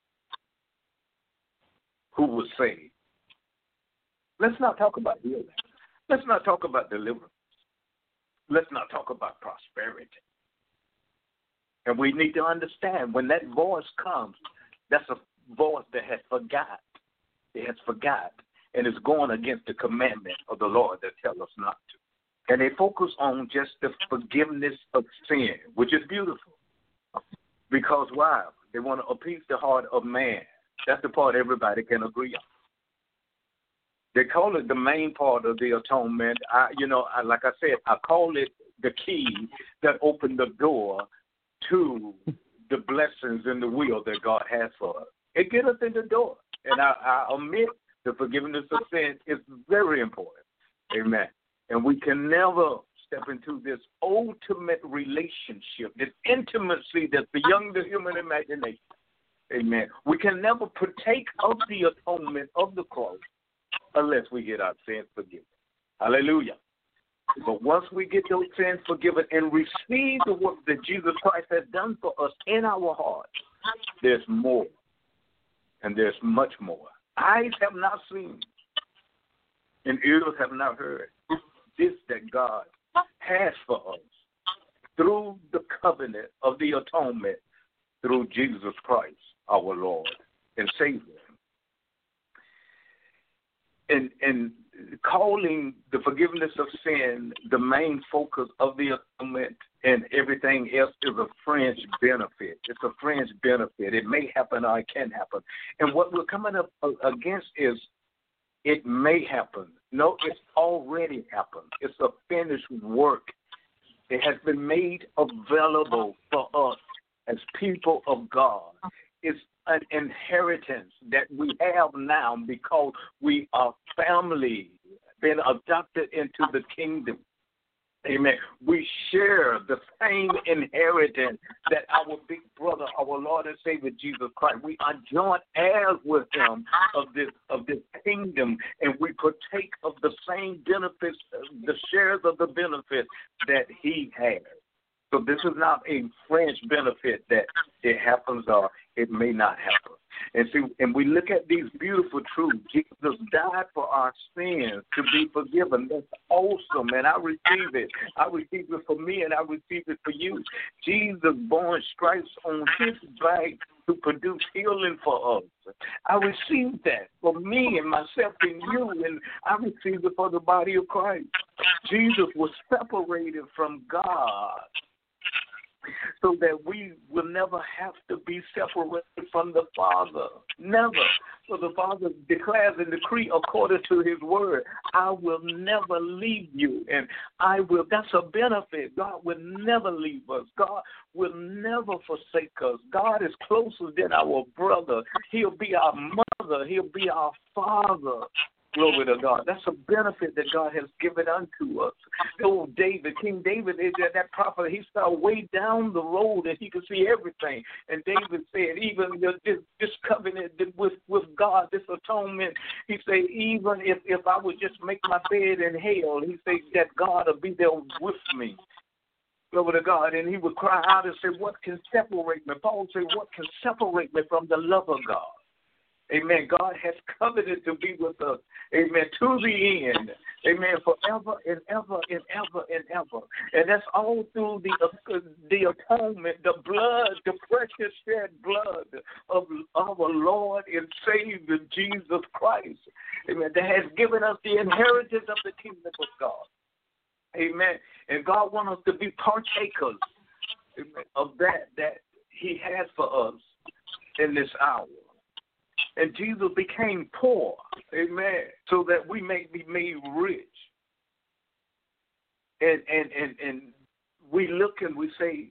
who was saved. Let's not talk about healing. Let's not talk about deliverance. Let's not talk about prosperity. And we need to understand when that voice comes, that's a voice that has forgot. It has forgot and is going against the commandment of the Lord that tells us not to. And they focus on just the forgiveness of sin, which is beautiful. Because why? They want to appease the heart of man. That's the part everybody can agree on. They call it the main part of the atonement. I, you know, I, like I said, I call it the key that opened the door to the blessings and the will that God has for us. It gets us in the door. And I, I admit the forgiveness of sin is very important. Amen. And we can never step into this ultimate relationship, this intimacy that's beyond the human imagination. Amen. We can never partake of the atonement of the cross unless we get our sins forgiven. Hallelujah. But once we get those sins forgiven and receive the work that Jesus Christ has done for us in our hearts, there's more. And there's much more. Eyes have not seen, and ears have not heard this that God has for us through the covenant of the atonement through Jesus Christ, our Lord and Savior. And, and calling the forgiveness of sin the main focus of the atonement and everything else is a fringe benefit. It's a fringe benefit. It may happen or it can happen. And what we're coming up against is it may happen. No, it's already happened. It's a finished work. It has been made available for us as people of God. It's an inheritance that we have now because we are family, been adopted into the kingdom. Amen. We share the same inheritance that our big brother, our Lord and Savior Jesus Christ. We are joint heirs with him of this of this kingdom, and we partake of the same benefits, the shares of the benefits that he has. So this is not a fringe benefit that it happens or it may not happen. And see, and we look at these beautiful truths. Jesus died for our sins to be forgiven. That's awesome, and I receive it. I receive it for me, and I receive it for you. Jesus borne stripes on his back to produce healing for us. I receive that for me and myself and you, and I receive it for the body of Christ. Jesus was separated from God so that we will never have to be separated from the Father. Never. So the Father declares and decree according to his word, I will never leave you. And I will, that's a benefit. God will never leave us. God will never forsake us. God is closer than our brother. He'll be our mother. He'll be our father. Glory to God. That's a benefit that God has given unto us. Oh, David, King David, is that, that prophet, he saw way down the road and he could see everything. And David said, even this, this covenant with, with God, this atonement, he said, even if, if I would just make my bed in hell, he said that God will be there with me. Glory to God. And he would cry out and say, what can separate me? Paul said, what can separate me from the love of God? Amen. God has covenanted to be with us. Amen. To the end. Amen. Forever and ever and ever and ever. And that's all through the uh, the atonement, the blood, the precious shed blood of our Lord and Savior Jesus Christ. Amen. That has given us the inheritance of the kingdom of God. Amen. And God wants us to be partakers, amen, of that that he has for us in this hour. And Jesus became poor, amen, so that we may be made rich. And and and, and we look and we say,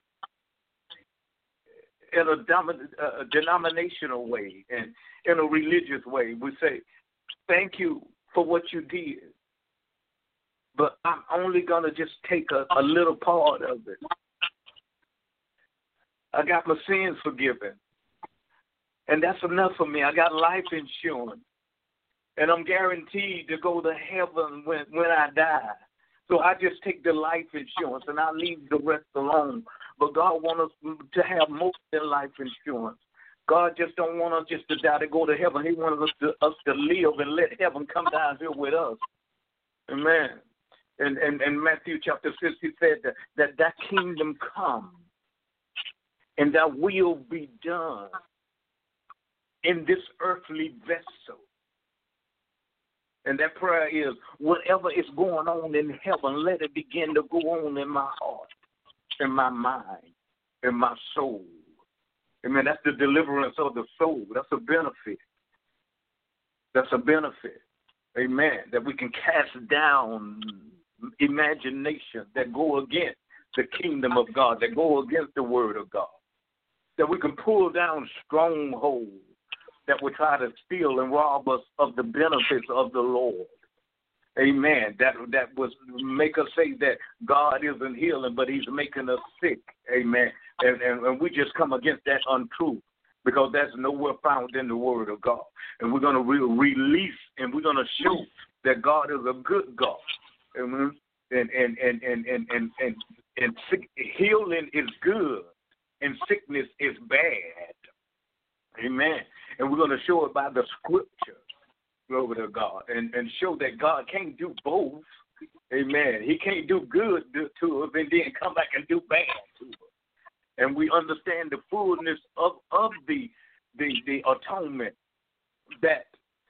in a, domin- a denominational way and in a religious way, we say, thank you for what you did. But I'm only going to just take a, a little part of it. I got my sins forgiven. And that's enough for me. I got life insurance. And I'm guaranteed to go to heaven when, when I die. So I just take the life insurance and I leave the rest alone. But God wants us to have more than life insurance. God just don't want us just to die to go to heaven. He wants us to, us to live and let heaven come down here with us. Amen. And in and, and Matthew chapter six, he said that, that that kingdom come and that will be done in this earthly vessel. And that prayer is, whatever is going on in heaven, let it begin to go on in my heart, in my mind, in my soul. Amen. That's the deliverance of the soul. That's a benefit. That's a benefit. Amen. That we can cast down imagination that go against the kingdom of God, that go against the word of God. That we can pull down strongholds that would try to steal and rob us of the benefits of the Lord. Amen. That that was make us say that God isn't healing, but he's making us sick. Amen. And, and, and we just come against that untruth because that's nowhere found in the word of God. And we're going to re- release and we're going to show that God is a good God. Amen. And, and, and, and, and, and, and, and sick, healing is good and sickness is bad. Amen. And we're going to show it by the scripture, glory to God, and, and show that God can't do both. Amen. He can't do good to us and then come back and do bad to us. And we understand the fullness of, of the, the the atonement that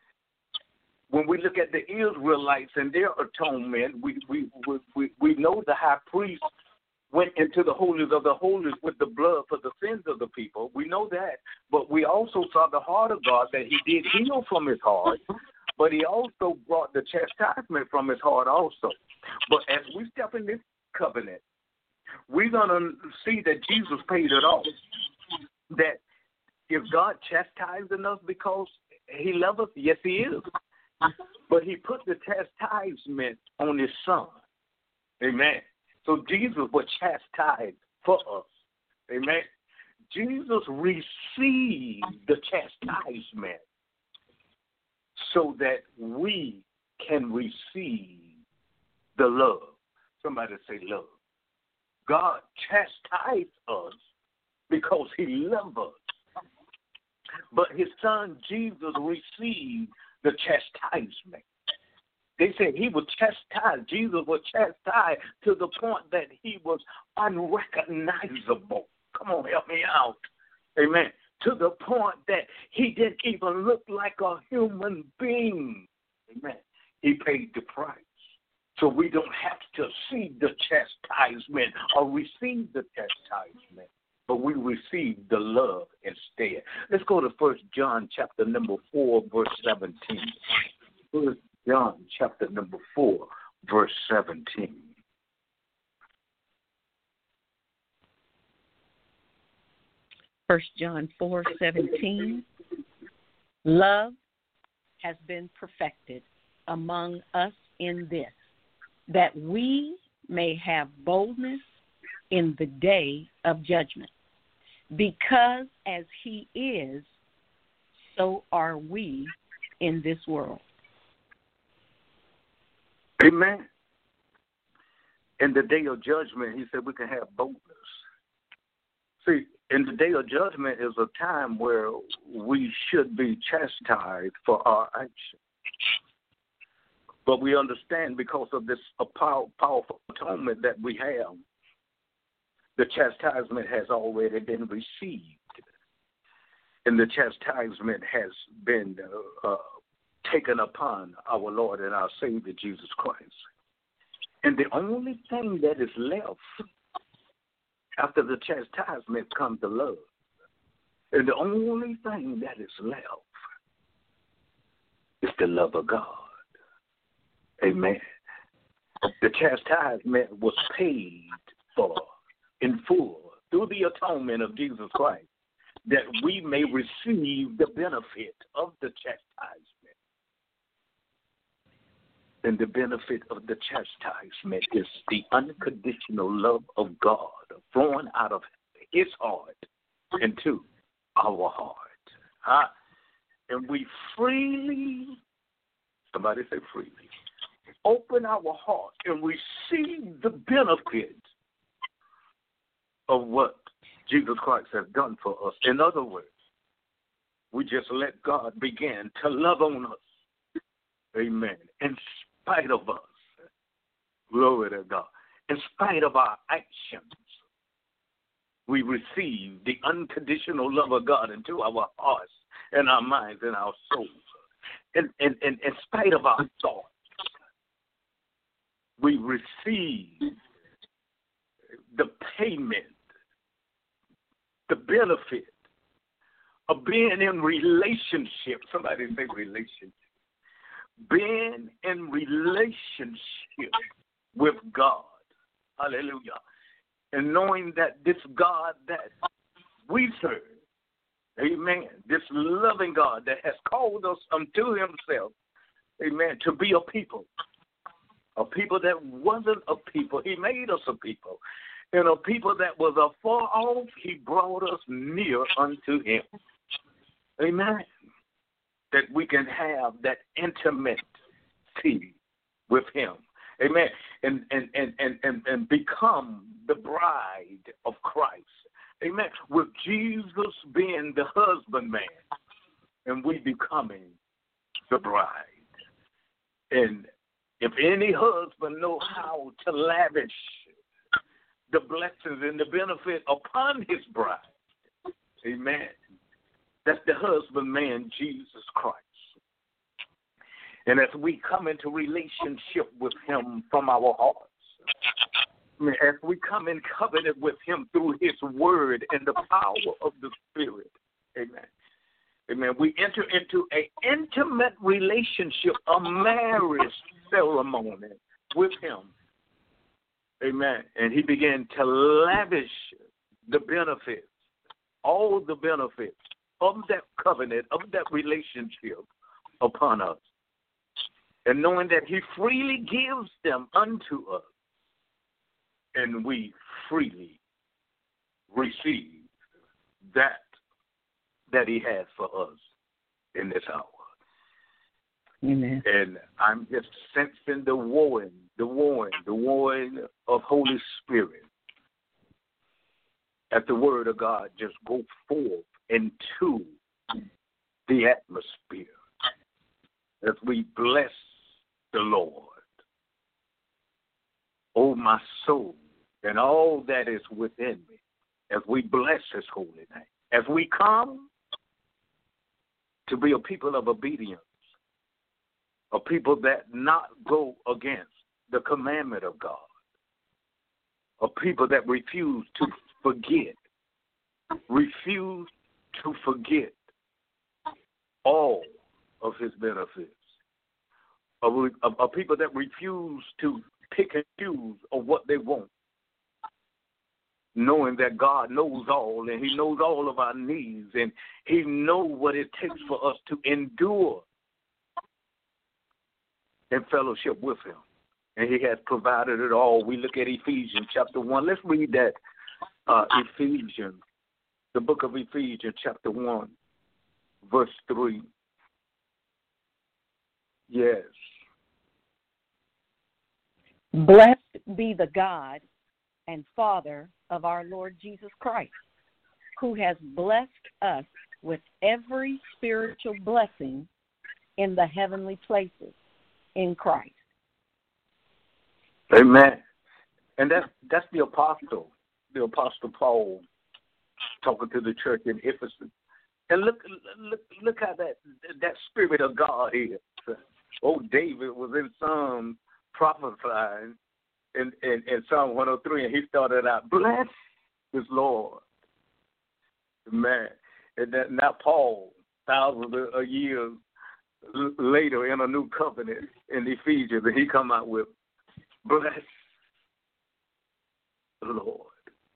when we look at the Israelites and their atonement, we we, we, we know the high priest went into the holies of the holies with the blood for the sins of the people. We know that. But we also saw the heart of God, that he did heal from his heart, but he also brought the chastisement from his heart also. But as we step in this covenant, we're going to see that Jesus paid it all. That if God chastising us because he loves us, yes, he is. But he put the chastisement on his son. Amen. So Jesus was chastised for us. Amen. Jesus received the chastisement so that we can receive the love. Somebody say love. God chastised us because he loved us. But his son Jesus received the chastisement. They said he was chastised. Jesus was chastised to the point that he was unrecognizable. Come on, help me out. Amen. To the point that he didn't even look like a human being. Amen. He paid the price So we don't have to see the chastisement or receive the chastisement, but we receive the love instead. Let's go to First John chapter number four, verse seventeen. First John chapter number four, verse seventeen. First John four seventeen. Love has been perfected among us in this, that we may have boldness in the day of judgment. Because as he is, so are we in this world. Amen. In the day of judgment, he said we can have boldness. See, in the day of judgment is a time where we should be chastised for our actions. But we understand because of this powerful atonement that we have, the chastisement has already been received. And the chastisement has been uh, uh, taken upon our Lord and our Savior, Jesus Christ. And the only thing that is left after the chastisement comes the love. And the only thing that is left is the love of God. Amen. The chastisement was paid for in full through the atonement of Jesus Christ, that we may receive the benefit of the chastisement. And the benefit of the chastisement is the unconditional love of God flowing out of his heart into our heart. Huh? And we freely, somebody say freely, open our heart and receive the benefit of what Jesus Christ has done for us. In other words, we just let God begin to love on us. Amen. In spite of us. Glory to God. In spite of our actions, we receive the unconditional love of God into our hearts and our minds and our souls. In, in, in, in spite of our thoughts, we receive the payment, the benefit of being in relationship. Somebody say relationship. Being in relationship with God. Hallelujah. And knowing that this God that we serve, amen, this loving God that has called us unto himself, amen, to be a people. A people that wasn't a people. He made us a people. And a people that was afar off, he brought us near unto him. Amen. That we can have that intimacy with him. Amen. And and, and, and, and and become the bride of Christ. Amen. With Jesus being the husbandman and we becoming the bride. And if any husband know how to lavish the blessings and the benefit upon his bride, amen, that's the husbandman, Jesus Christ. And as we come into relationship with him from our hearts, I mean, as we come in covenant with him through his word and the power of the Spirit, amen, amen, we enter into an intimate relationship, a marriage ceremony with him. Amen. And he began to lavish the benefits, all the benefits of that covenant, of that relationship upon us. And knowing that he freely gives them unto us, and we freely receive that that he has for us in this hour. Amen. And I'm just sensing the warring, the warring, the warring of Holy Spirit as the word of God just go forth into the atmosphere as we bless the Lord. Oh, my soul, and all that is within me, as we bless his holy name, as we come to be a people of obedience, a people that not go against the commandment of God. A people that refuse to forget, refuse to forget all of his benefits. A, a, a people that refuse to pick and choose of what they want, knowing that God knows all, and he knows all of our needs, and he knows what it takes for us to endure in fellowship with him. And he has provided it all. We look at Ephesians chapter one. Let's read that. Uh, Ephesians, the book of Ephesians chapter one, verse three. Yes. Blessed be the God and Father of our Lord Jesus Christ, who has blessed us with every spiritual blessing in the heavenly places in Christ. Amen. And that's that's the apostle, the apostle Paul, talking to the church in Ephesus. And look, look, look how that that spirit of God is. Oh, David was in Psalm prophesying in, in, in Psalm one oh three, and he started out, bless his Lord. Man. And that now Paul, thousands of years later in a new covenant in Ephesians, and he come out with, bless the Lord.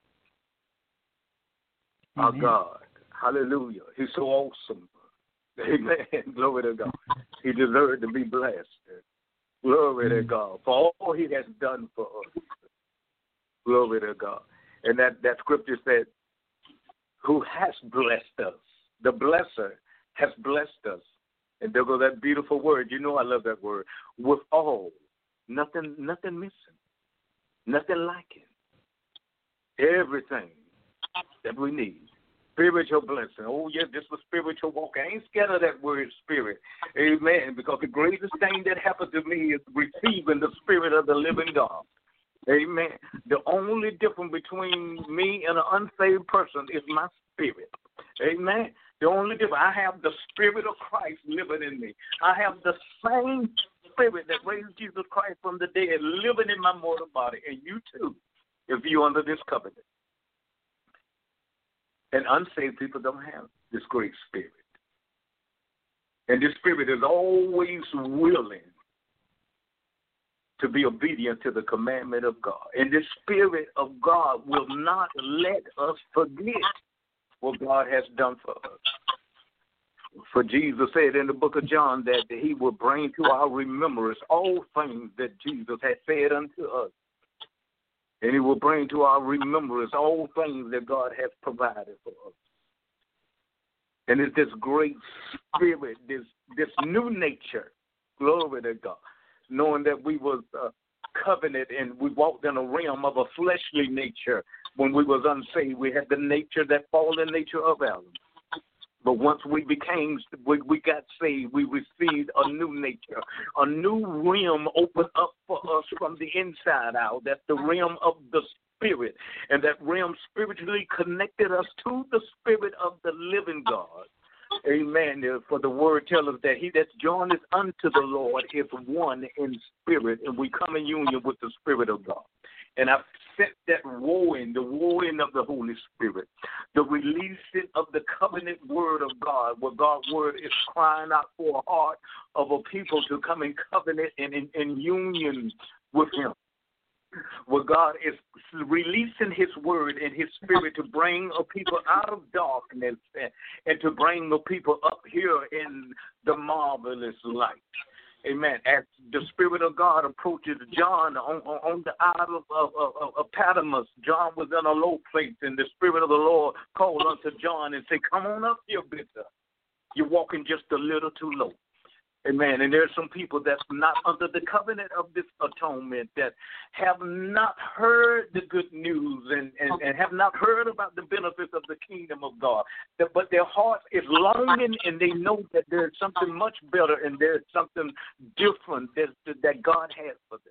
Our God. Hallelujah. He's so awesome. Amen. Glory to God. He deserved to be blessed. Glory to God. For all he has done for us. Glory to God. And that, that scripture said, who has blessed us. The blesser has blessed us. And there goes that beautiful word. You know I love that word. With all. Nothing, nothing missing. Nothing lacking. Everything that we need. Spiritual blessing. Oh, yes, this was spiritual walk. I ain't scared of that word spirit. Amen. Because the greatest thing that happened to me is receiving the spirit of the living God. Amen. The only difference between me and an unsaved person is my spirit. Amen. The only difference, I have the spirit of Christ living in me. I have the same spirit that raised Jesus Christ from the dead living in my mortal body. And you too, if you're under this covenant. And unsaved people don't have this great spirit. And this spirit is always willing to be obedient to the commandment of God. And the spirit of God will not let us forget what God has done for us. For Jesus said in the book of John that he will bring to our remembrance all things that Jesus had said unto us. And he will bring to our remembrance all things that God has provided for us. And it's this great spirit, this this new nature, glory to God, knowing that we was uh, covenant and we walked in a realm of a fleshly nature when we was unsaved. We had the nature, that fallen nature of Adam. But once we became, we, we got saved, we received a new nature. A new realm opened up for us from the inside out. That's the realm of the spirit. And that realm spiritually connected us to the spirit of the living God. Amen. For the word tells us that he that's joined us unto the Lord is one in spirit. And we come in union with the spirit of God. And I've set that warring, the warring of the Holy Spirit, the releasing of the covenant word of God, where God's word is crying out for a heart of a people to come in covenant and in, in union with him. Where God is releasing his word and his spirit to bring a people out of darkness and, and to bring the people up here in the marvelous light. Amen. As the Spirit of God approaches John on, on, on the isle of, of, of, of Patmos, John was in a low place, and the Spirit of the Lord called unto John and said, come on up here, bitter. You're walking just a little too low. Amen. And there's some people that's not under the covenant of this atonement that have not heard the good news and, and, and have not heard about the benefits of the kingdom of God. But their heart is longing and they know that there's something much better and there's something different that, that God has for them.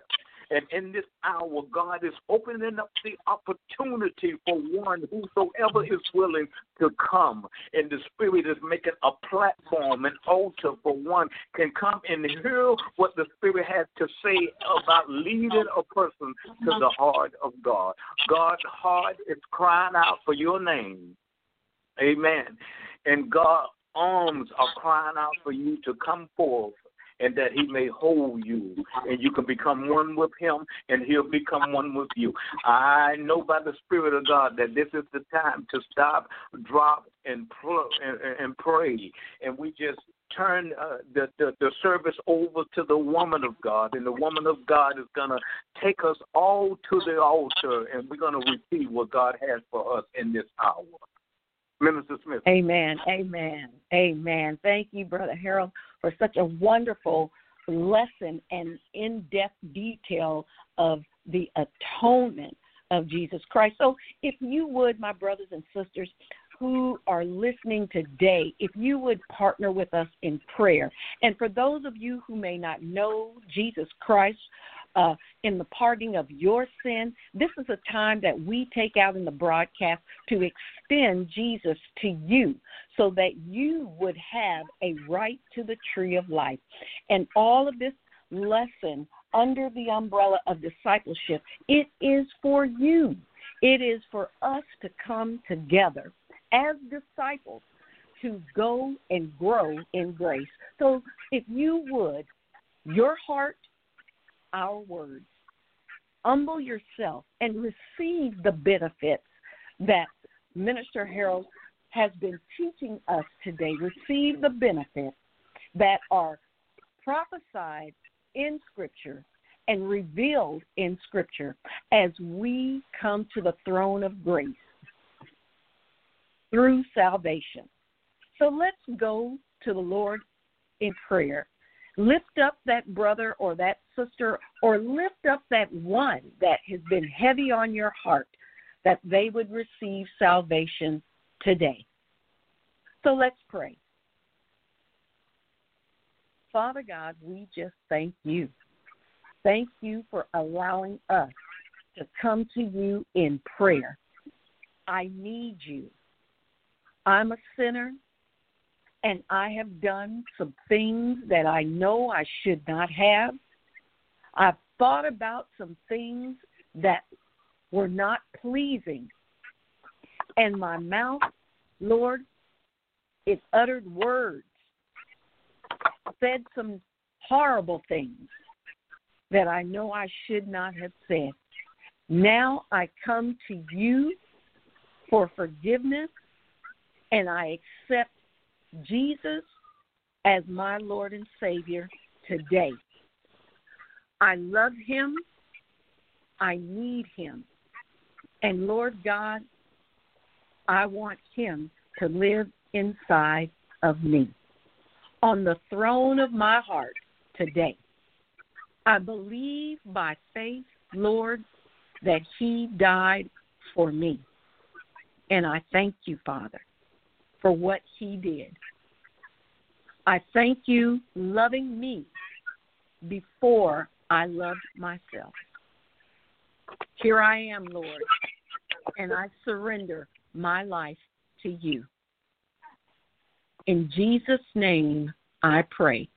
And in this hour, God is opening up the opportunity for one whosoever is willing to come. And the Spirit is making a platform, an altar for one can come and hear what the Spirit has to say about leading a person to the heart of God. God's heart is crying out for your name. Amen. And God's arms are crying out for you to come forth, and that he may hold you, and you can become one with him, and he'll become one with you. I know by the Spirit of God that this is the time to stop, drop, and, pl- and, and pray. And we just turn uh, the, the, the service over to the woman of God, and the woman of God is going to take us all to the altar, and we're going to receive what God has for us in this hour. Minister Smith. Amen. Amen. Amen. Thank you, Brother Harold, for such a wonderful lesson and in-depth detail of the atonement of Jesus Christ. So if you would, my brothers and sisters who are listening today, if you would partner with us in prayer. And for those of you who may not know Jesus Christ, Uh, in the pardoning of your sin, this is a time that we take out in the broadcast to extend Jesus to you so that you would have a right to the tree of life. And all of this lesson under the umbrella of discipleship, it is for you. It is for us to come together as disciples to go and grow in grace. So if you would, your heart, our words, humble yourself and receive the benefits that Minister Harold has been teaching us today. Receive the benefits that are prophesied in Scripture and revealed in Scripture as we come to the throne of grace through salvation. So let's go to the Lord in prayer. Lift up that brother or that sister, or lift up that one that has been heavy on your heart, that they would receive salvation today. So let's pray. Father God, we just thank you. Thank you for allowing us to come to you in prayer. I need you. I'm a sinner. And I have done some things that I know I should not have. I've thought about some things that were not pleasing. And my mouth, Lord, it uttered words, said some horrible things that I know I should not have said. Now I come to you for forgiveness, and I accept Jesus as my Lord and Savior today. I love him. I need him. And Lord God, I want him to live inside of me. On the throne of my heart today, I believe by faith, Lord, that he died for me. And I thank you, Father, for what he did. I thank you loving me before I loved myself. Here I am, Lord, and I surrender my life to you. In Jesus' name I pray.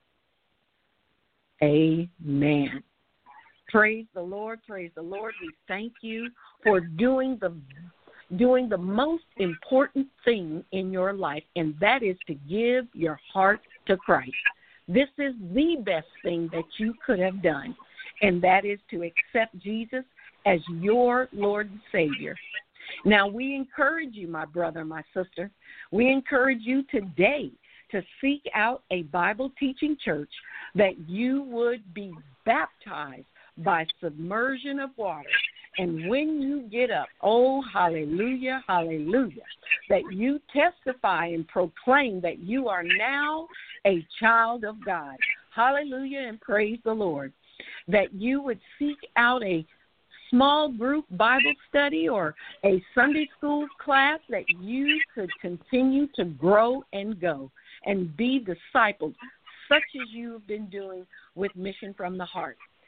Amen. Praise the Lord, praise the Lord. We thank you for doing the doing the most important thing in your life, and that is to give your heart to Christ. This is the best thing that you could have done, and that is to accept Jesus as your Lord and Savior. Now, we encourage you, my brother, my sister, we encourage you today to seek out a Bible-teaching church that you would be baptized by submersion of water. And when you get up, oh, hallelujah, hallelujah, that you testify and proclaim that you are now a child of God. Hallelujah, and praise the Lord. That you would seek out a small group Bible study or a Sunday school class that you could continue to grow and go and be discipled, such as you have been doing with Mission from the Heart.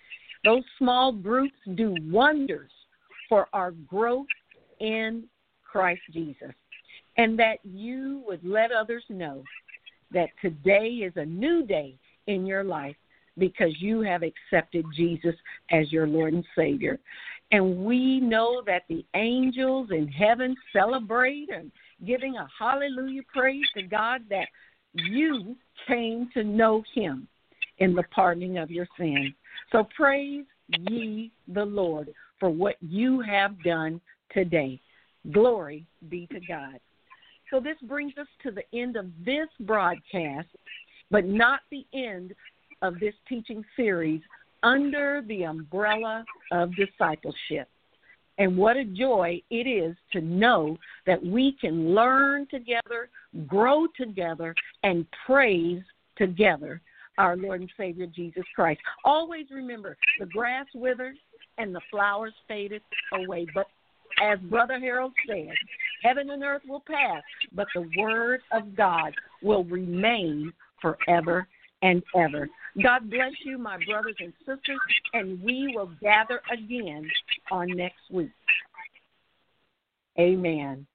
Those small groups do wonders for our growth in Christ Jesus, and that you would let others know that today is a new day in your life because you have accepted Jesus as your Lord and Savior. And we know that the angels in heaven celebrate and giving a hallelujah praise to God that you came to know him in the pardoning of your sins. So praise ye the Lord for what you have done today. Glory be to God. So this brings us to the end of this broadcast, but not the end of this teaching series under the umbrella of discipleship. And what a joy it is to know that we can learn together, grow together, and praise together our Lord and Savior Jesus Christ. Always remember, the grass withered and the flowers faded away. But as Brother Harold said, heaven and earth will pass, but the word of God will remain forever and ever. God bless you, my brothers and sisters, and we will gather again on next week. Amen.